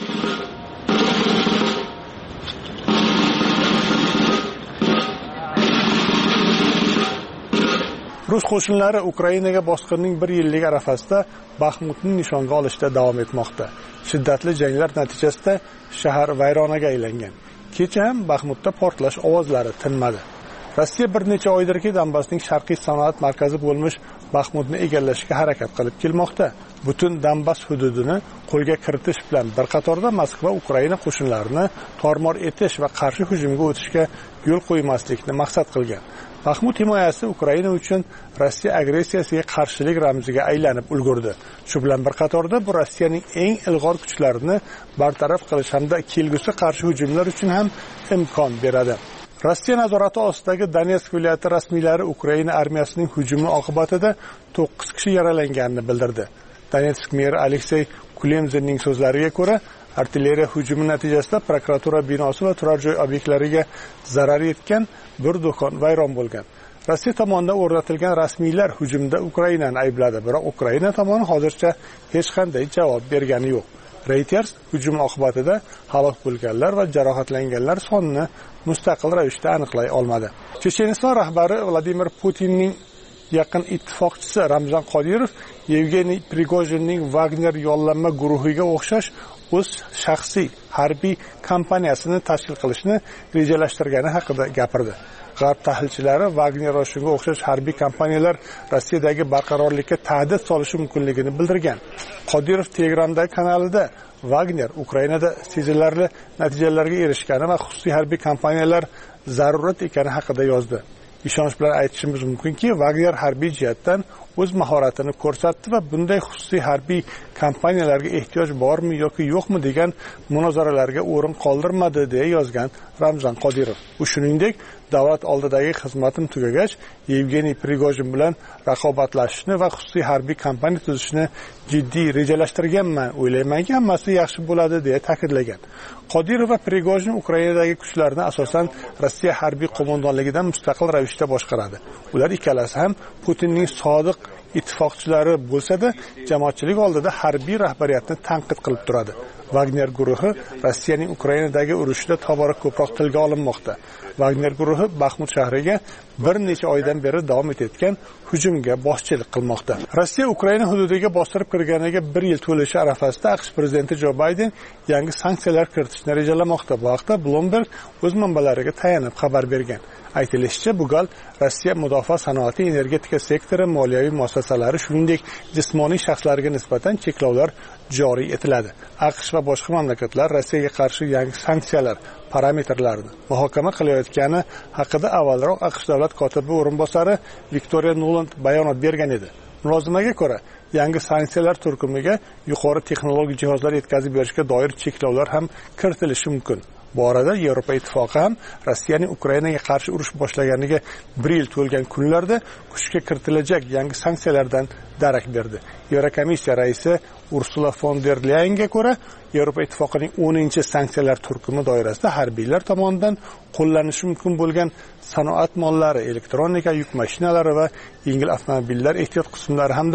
Rus qo'shinlari Ukrainaga bosqinning 1 yillik arafasida Baxmutni nishonga olishda davom etmoqda. Shiddatli janglar natijasida shahar vayronaga aylangan. Kecha ham Baxmutda portlash ovozlari tinmadi. Rossiya bir necha oydirki Donbassning sharqiy sanoat markazi bo'lmish Baxmutni egallashga harakat qilib kelmoqda. Butun Donbass hududini qo'lga kiritish bilan bir qatorda Moskva Ukraina qo'shinlarini tormor etish va qarshi hujumga o'tishga yo'l qo'ymaslikni maqsad qilgan. Baxmut himoyasi Ukraina uchun Rossiya agressiyasiga qarshilik ramziga aylanib ulgurdi. Shu bilan bir qatorda bu Rossiyaning eng ilg'or kuchlarini bartaraf qilish hamda kelgusi qarshi hujumlar uchun ham imkon beradi. Rossiya nazorati ostidagi Donetsk viloyati rasmiylari Ukraina armiyasining hujumi oqibatida 9 kishi yaralanganini bildirdi. Donetsk meri Aleksey Kulemzinning so'zlariga ko'ra, artilleriya hujumi natijasida prokuratura binosi va turar joy obyektlariga zarar yetgan, bir do'kon vayron bo'lgan. Rossiya tomonidan o'rnatilgan rasmiylar hujumda Ukrainani aybladi, biroq Ukraina tomoni hozircha hech qanday javob bergani yo'q. Reuters hujum oqibatida halok bo'lganlar va jarohatlanganlar sonini mustaqil ravishda aniqlay olmadi. Checheniston rahbari Vladimir Putinning yaqin ittifoqchisi Ramzan Qodirov Yevgeniy Prigojinning Wagner yollanma guruhiga o'xshash o'z shaxsiy harbiy kompaniyasini tashkil qilishni rejalashtirgani haqida gapirdi. G'arb tahlilchilari Wagner shunga o'xshash harbiy kompaniyalar Rossiyadagi barqarorlikka tahdid solishi mumkinligini bildirgan. Qodirov Telegramdagi kanalida Wagner Ukrainada sezilarli natijalarga erishgani va xususiy harbiy kompaniyalar zarurat ekani haqida yozdi. Ishonch bilan aytishimiz mumkinki, Wagner harbiy jihatdan o'z mahoratini ko'rsatdi va bunday xususiy harbiy kompaniyalarga ehtiyoj bormi yoki yo'qmi degan munozaralarga o'rin qoldirmadi deya yozgan Ramzan Qodirov. U shuningdek, davlat oldidagi xizmatim tugagach, Yevgeniy Prigojin bilan raqobatlashishni va xususiy harbiy kompaniya tuzishni jiddiy rejalashtirganman, o'ylaymanki, hammasi yaxshi bo'ladi deya ta'kidlagan. Qodirov va Prigojin Ukrainadagi kuchlarni asosan Rossiya harbiy qo'mondonligidan mustaqil ravishda boshqaradi. Ular ikkalasi ham Putinning sodiq ittifoqchilari bo'lsa-da, jamoatchilik oldida harbiy rahbariyatni tanqid qilib turadi. Wagner guruhi Rossiyaning Ukrainadagi urushida tobora ko'proq tilga olinmoqda. Wagner guruhi Baxmut shahriga bir necha oydan beri davom etayotgan hujumga boshchilik qilmoqda. Rossiya Ukraina hududiga bostirib kirganiga 1 yil to'lishi arafasida AQSh prezidenti Jo Bayden yangi sanksiyalar kiritishni rejalamoqda. Bu haqda Bloomberg o'z manbalariga tayanib xabar bergan. Aytilishicha, bu gal Rossiya mudofaa sanoati, energetika sektori, moliyaviy muassasalari, shuningdek jismoniy shaxslarga nisbatan cheklovlar joriy etiladi. AQSh va boshqa mamlakatlar Rossiyaga qarshi yangi sanksiyalar parametrlarini muhokama qilayotgani haqida avvalroq AQSh davlat kotibi o'rinbosari Victoria Nuland bayonot bergan edi. Mulozimaga ko'ra, yangi sanksiyalar turkumiga yuqori texnologik jihozlar yetkazib berishga doir cheklovlar ham kiritilishi mumkin. Bu orada Yevropa ittifoqi ham Rossiyaning Ukrainaga qarshi urush boshlaganiga 1 yil to'lgan kunlarda kuchga kiritilajak yangi sanksiyalardan darak berdi. Yevrokomissiya raisi Ursula von der Leyenga ko'ra, Yevropa ittifoqining 10-sanksiyalar turkumi doirasida harbiylar tomonidan qo'llanishi mumkin bo'lgan sanoat mollari, elektronika, yuk mashinalari va yengil avtomobillar ehtiyot qismlari hamda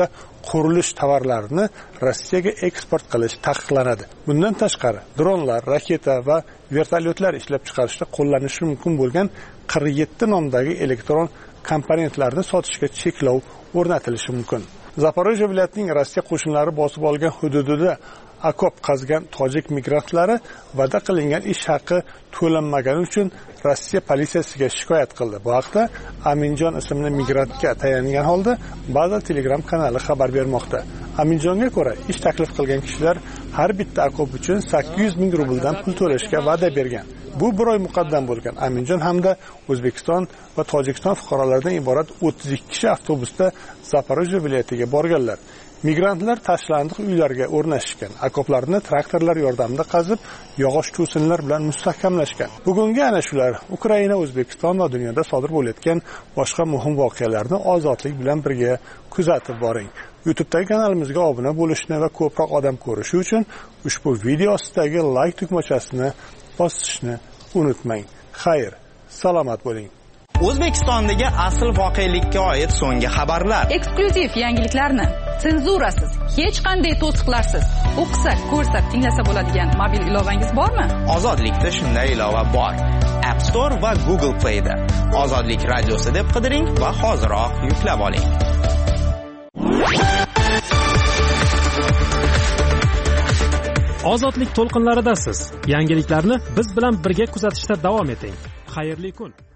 qurilish tovarlarini Rossiyaga eksport qilish taqiqlanadi. Bundan tashqari, dronlar, raketa va vertolyotlar ishlab chiqarishda qo'llanilishi mumkin bo'lgan 47 nomdagi elektron komponentlarni sotishga cheklov o'rnatilishi mumkin. Zaporojye viloyatining Rossiya qo'shinlari bosib olgan hududida akop qazgan tojik migrantlari va'da qilingan ish haqi to'lanmagani uchun Rossiya politsiyasiga shikoyat qildi. Bu haqda Aminjon ismli migrantga tayangan holda Baza Telegram kanali xabar bermoqda. Aminjonga ko'ra, ish taklif qilgan kishilar har bitta akop uchun 800 ming rubldan pul to'lashga va'da bergan. Bu bir oy muqaddam bo'lgan. Aminjon hamda O'zbekiston va Tojikiston fuqarolaridan iborat 32 kishi avtobusda Zaporojye viloyatiga borganlar. Migrantlar tashlandiq uylarga o'rnashishgan, akoplarni traktorlar yordamida qazib, yog'och to'sinlar bilan mustahkamlashgan. Bugungi ana shular Ukraina, O'zbekiston va dunyoda sodir bo'layotgan boshqa muhim voqealarni ozodlik bilan birga kuzatib boring. YouTube'dagi kanalimizga obuna bo'lishni va ko'proq odam ko'rishi uchun ushbu video ostidagi like tugmachasini bosishni unutmang. Xayr, salomat bo'ling. O'zbekistondagi asl voqelikka oid so'nggi xabarlar. Eksklyuziv yangiliklarni senzurasiz, hech qanday to'siqlarsiz o'qisak, ko'rsak, tinglasa bo'ladigan mobil ilovangiz bormi? Ozodlikda shunday ilova bor. App Store va Google Play'da. Ozodlik radiosi deb qidiring va hoziroq yuklab oling. Ozodlik to'lqinlaridasiz. Yangiliklarni biz bilan birga kuzatishda davom eting. Xayrli kun.